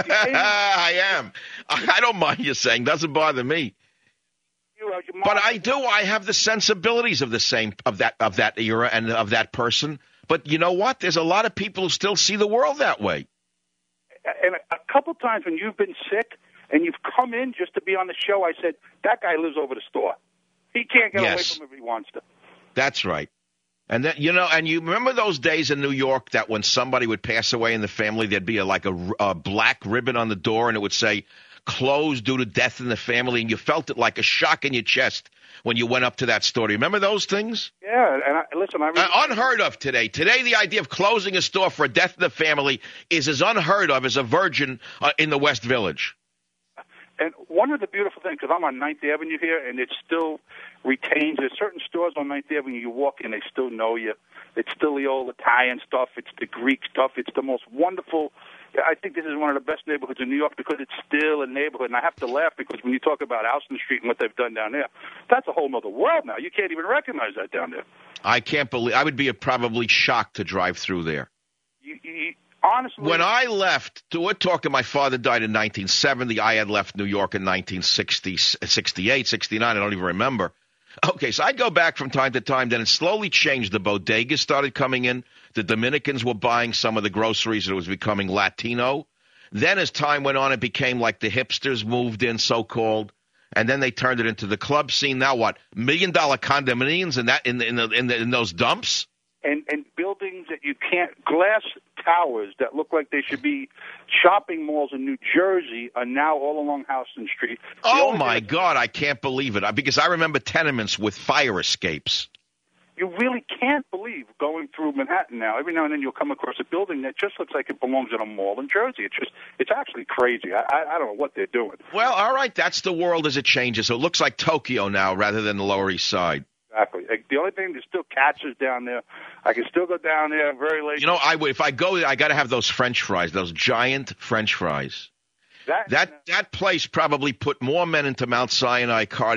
I am. I don't mind you saying, doesn't bother me. But I do. I have the sensibilities of the same of that of that era and of that person. But you know what? There's a lot of people who still see the world that way. And a couple times when you've been sick and you've come in just to be on the show, I said, that guy lives over the store. He can't get yes. away from it if he wants to. That's right. And then, you know, and you remember those days in New York that when somebody would pass away in the family, there'd be a, like a, a black ribbon on the door, and it would say, closed due to death in the family, and you felt it like a shock in your chest when you went up to that store. Do you remember those things? Yeah, and I, listen, I really... uh, unheard of today. Today, the idea of closing a store for a death in the family is as unheard of as a virgin uh, in the West Village. And one of the beautiful things, because I'm on ninth Avenue here, and it still retains, there's certain stores on ninth Avenue, you walk in, they still know you. It's still the old Italian stuff. It's the Greek stuff. It's the most wonderful... I think this is one of the best neighborhoods in New York because it's still a neighborhood. And I have to laugh because when you talk about Houston Street and what they've done down there, that's a whole other world now. You can't even recognize that down there. I can't believe – I would be a probably shocked to drive through there. You, you, honestly – When I left – we're talking my father died in nineteen seventy. I had left New York in nineteen sixty, sixty-eight, sixty-nine. I don't even remember. Okay, so I'd go back from time to time. Then it slowly changed. The bodegas started coming in. The Dominicans were buying some of the groceries. It was becoming Latino. Then as time went on, it became like the hipsters moved in, so-called. And then they turned it into the club scene. Now what? Million-dollar condominiums in that in the, in, the, in, the, in those dumps? And, and buildings that you can't – glass towers that look like they should be shopping malls in New Jersey are now all along Houston Street. The oh, my God. I can't believe it. Because I remember tenements with fire escapes. You really can't believe going through Manhattan now. Every now and then you'll come across a building that just looks like it belongs in a mall in Jersey. It's just, it's actually crazy. I, I, I don't know what they're doing. Well, all right, that's the world as it changes. So it looks like Tokyo now rather than the Lower East Side. Exactly. The only thing, there's still catches down there. I can still go down there very late. You know, I if I go there, I got to have those French fries, those giant French fries. That, that that place probably put more men into Mount Sinai cardiac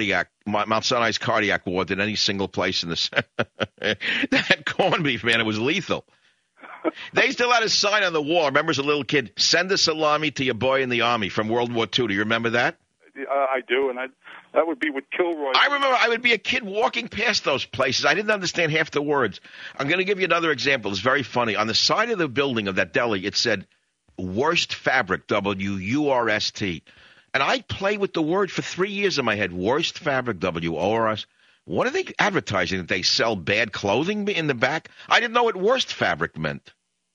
Mount Sinai's cardiac ward than any single place in this. That corned beef, man, it was lethal. They still had a sign on the wall. Remember as a little kid, send a salami to your boy in the Army from World War Two. Do you remember that? Uh, I do, and I, that would be with Kilroy. I remember I would be a kid walking past those places. I didn't understand half the words. I'm going to give you another example. It's very funny. On the side of the building of that deli, it said, Worst Fabric, W U R S T. And I played with the word for three years in my head. Worst Fabric, W O R S. What are they advertising? That they sell bad clothing in the back? I didn't know what worst fabric meant.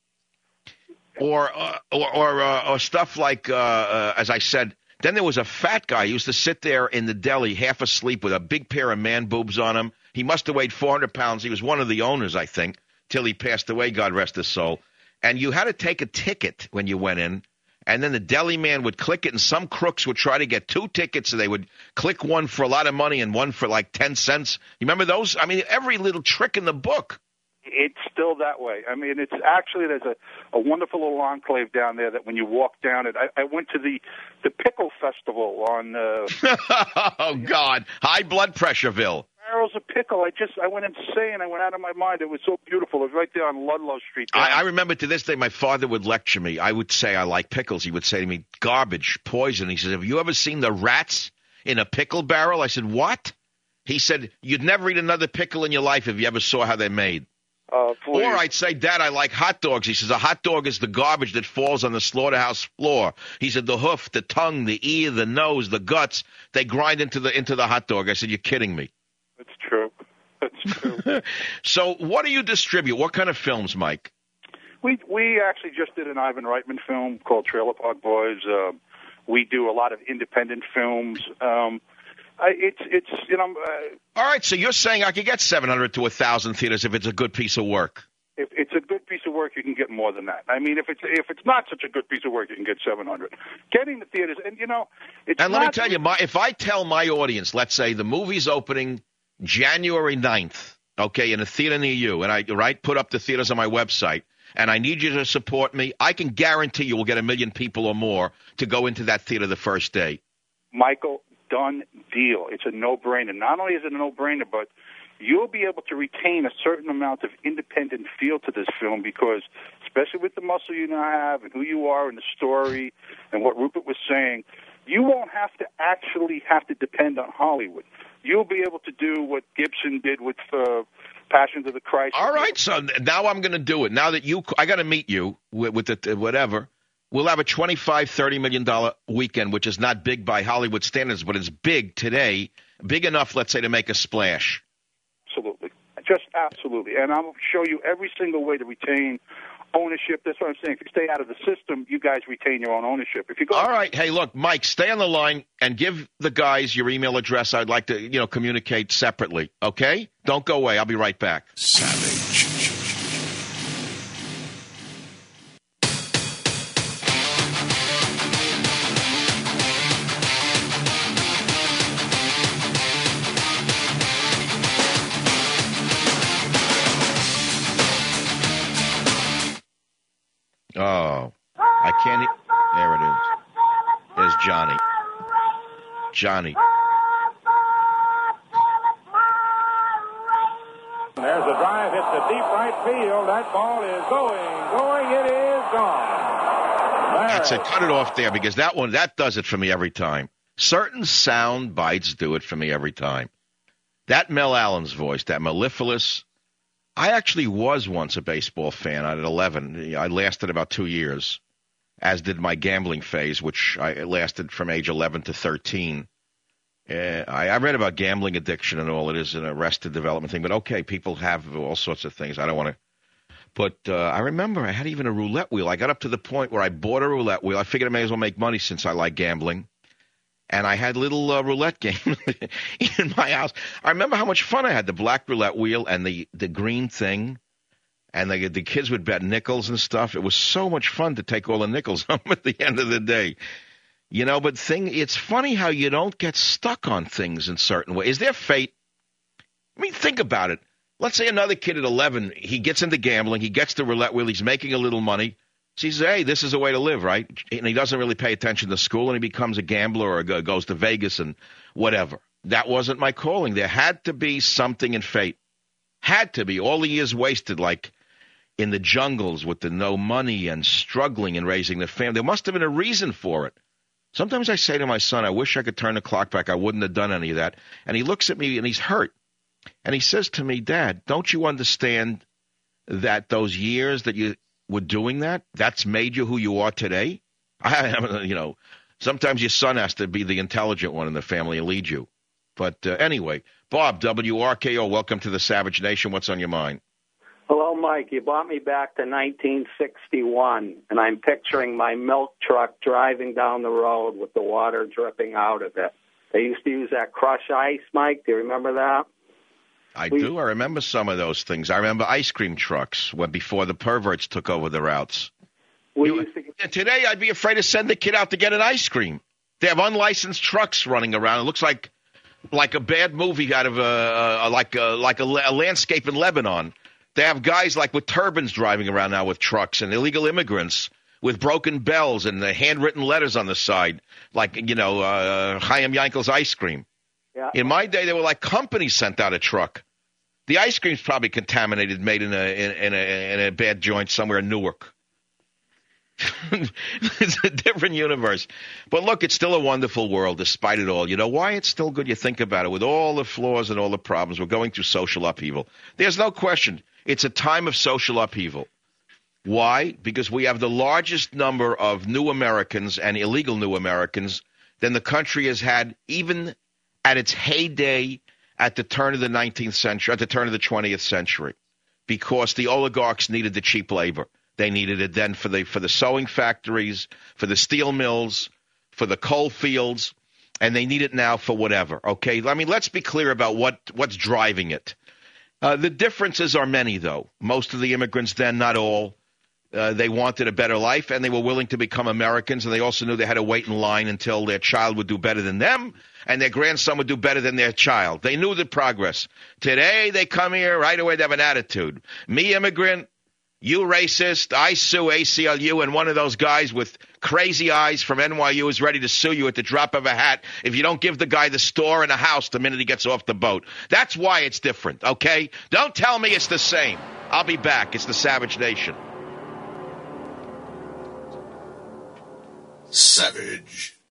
Or uh, or or, uh, or stuff like, uh, uh, as I said, then there was a fat guy who used to sit there in the deli half asleep with a big pair of man boobs on him. He must have weighed four hundred pounds. He was one of the owners, I think, till he passed away, God rest his soul. And you had to take a ticket when you went in. And then the deli man would click it, and some crooks would try to get two tickets, and they would click one for a lot of money and one for like ten cents. You remember those? I mean, every little trick in the book. It's still that way. I mean, it's actually, there's a, a wonderful little enclave down there that when you walk down it, I, I went to the, the Pickle Festival on... Uh, oh, God. High blood pressureville. Barrels of pickle. I just, I went insane. I went out of my mind. It was so beautiful. It was right there on Ludlow Street. I, I remember to this day, my father would lecture me. I would say I like pickles. He would say to me, garbage, poison. He said, have you ever seen the rats in a pickle barrel? I said, what? He said, you'd never eat another pickle in your life if you ever saw how they're made. Uh, or I'd say, Dad, I like hot dogs. He says, a hot dog is the garbage that falls on the slaughterhouse floor. He said, the hoof, the tongue, the ear, the nose, the guts, they grind into the into the hot dog. I said, you're kidding me. That's true. That's true. So what do you distribute? What kind of films, Mike? We we actually just did an Ivan Reitman film called Trailer Park Boys. Uh, we do a lot of independent films. Um, I, it's it's you know. Uh, All right, so you're saying I could get seven hundred to one thousand theaters if it's a good piece of work. If it's a good piece of work, you can get more than that. I mean, if it's if it's not such a good piece of work, you can get seven hundred. Getting the theaters, and you know, it's and let me not, tell you, my, if I tell my audience, let's say the movie's opening January ninth, okay, in a theater near you, and I right put up the theaters on my website, and I need you to support me, I can guarantee you will get a million people or more to go into that theater the first day. Michael, done deal. It's a no-brainer. Not only is it a no-brainer, but you'll be able to retain a certain amount of independent feel to this film because, especially with the muscle you now have and who you are and the story and what Rupert was saying, you won't have to actually have to depend on Hollywood. You'll be able to do what Gibson did with uh, Passions of the Christ. All right, so now I'm going to do it. Now that you, I got to meet you with, with the whatever. We'll have a twenty-five, thirty million dollars weekend, which is not big by Hollywood standards, but it's big today, big enough, let's say, to make a splash. Absolutely. Just absolutely. And I'll show you every single way to retain ownership. That's what I'm saying. If you stay out of the system, you guys retain your own ownership. If you go, all right. Hey, look, Mike, stay on the line and give the guys your email address. I'd like to, you know, communicate separately. Okay? Don't go away. I'll be right back. Savage. Oh, I can't. E- there it is. There's Johnny. Johnny. There's a drive hit to deep right field. That ball is going, going. It is gone. There. That's it. Cut it off there because that one, that does it for me every time. Certain sound bites do it for me every time. That Mel Allen's voice, that mellifluous. I actually was once a baseball fan at eleven. I lasted about two years, as did my gambling phase, which I lasted from age eleven to thirteen. Uh, I, I read about gambling addiction and all. It is an arrested development thing. But, okay, people have all sorts of things. I don't want to. But uh, I remember I had even a roulette wheel. I got up to the point where I bought a roulette wheel. I figured I may as well make money since I like gambling. And I had little uh, roulette games in my house. I remember how much fun I had, the black roulette wheel and the, the green thing. And the, the kids would bet nickels and stuff. It was so much fun to take all the nickels home at the end of the day. You know, but thing, it's funny how you don't get stuck on things in certain ways. Is there fate? I mean, think about it. Let's say another kid at eleven, he gets into gambling. He gets the roulette wheel. He's making a little money. So he says, hey, this is a way to live, right? And he doesn't really pay attention to school, and he becomes a gambler or goes to Vegas and whatever. that wasn't my calling. There had to be something in fate. Had to be. All the years wasted, like in the jungles with the no money and struggling and raising the family. There must have been a reason for it. Sometimes I say to my son, I wish I could turn the clock back. I wouldn't have done any of that. And he looks at me and he's hurt. And he says to me, Dad, don't you understand that those years that you were doing that, that's made you who you are today? I, you know, sometimes your son has to be the intelligent one in the family and lead you. But uh, anyway, Bob, W R K O, welcome to the Savage Nation. What's on your mind? Hello, Mike. You brought me back to nineteen sixty-one, and I'm picturing my milk truck driving down the road with the water dripping out of it. They used to use that crush ice, Mike. Do you remember that? I we, do. I remember some of those things. I remember ice cream trucks when before the perverts took over the routes. We You, used to get, today, I'd be afraid to send the kid out to get an ice cream. They have unlicensed trucks running around. It looks like like a bad movie out of a, a like a, like a, a landscape in Lebanon. They have guys like with turbans driving around now with trucks and illegal immigrants with broken bells and the handwritten letters on the side, like, you know, uh, Chaim Yankel's ice cream. yeah. In my day, they were like companies sent out a truck. The ice cream's probably contaminated, made in a in, in a in a bad joint somewhere in Newark. It's a different universe. But look, it's still a wonderful world despite it all. You know why it's still good? You think about it. With all the flaws and all the problems, we're going through social upheaval. There's no question. It's a time of social upheaval. Why? Because we have the largest number of new Americans and illegal new Americans than the country has had even at its heyday at the turn of the nineteenth century, at the turn of the twentieth century, because the oligarchs needed the cheap labor. They needed it then for the for the sewing factories, for the steel mills, for the coal fields, and they need it now for whatever. Okay, I mean, let's be clear about what what's driving it. Uh, the differences are many, though. Most of the immigrants then, not all, uh, they wanted a better life, and they were willing to become Americans, and they also knew they had to wait in line until their child would do better than them, and their grandson would do better than their child. They knew the progress. Today, they come here, right away, they have an attitude. Me, immigrant. You racist, I sue A C L U, and one of those guys with crazy eyes from N Y U is ready to sue you at the drop of a hat if you don't give the guy the store and a house the minute he gets off the boat. That's why it's different, okay? Don't tell me it's the same. I'll be back. It's the Savage Nation. Savage.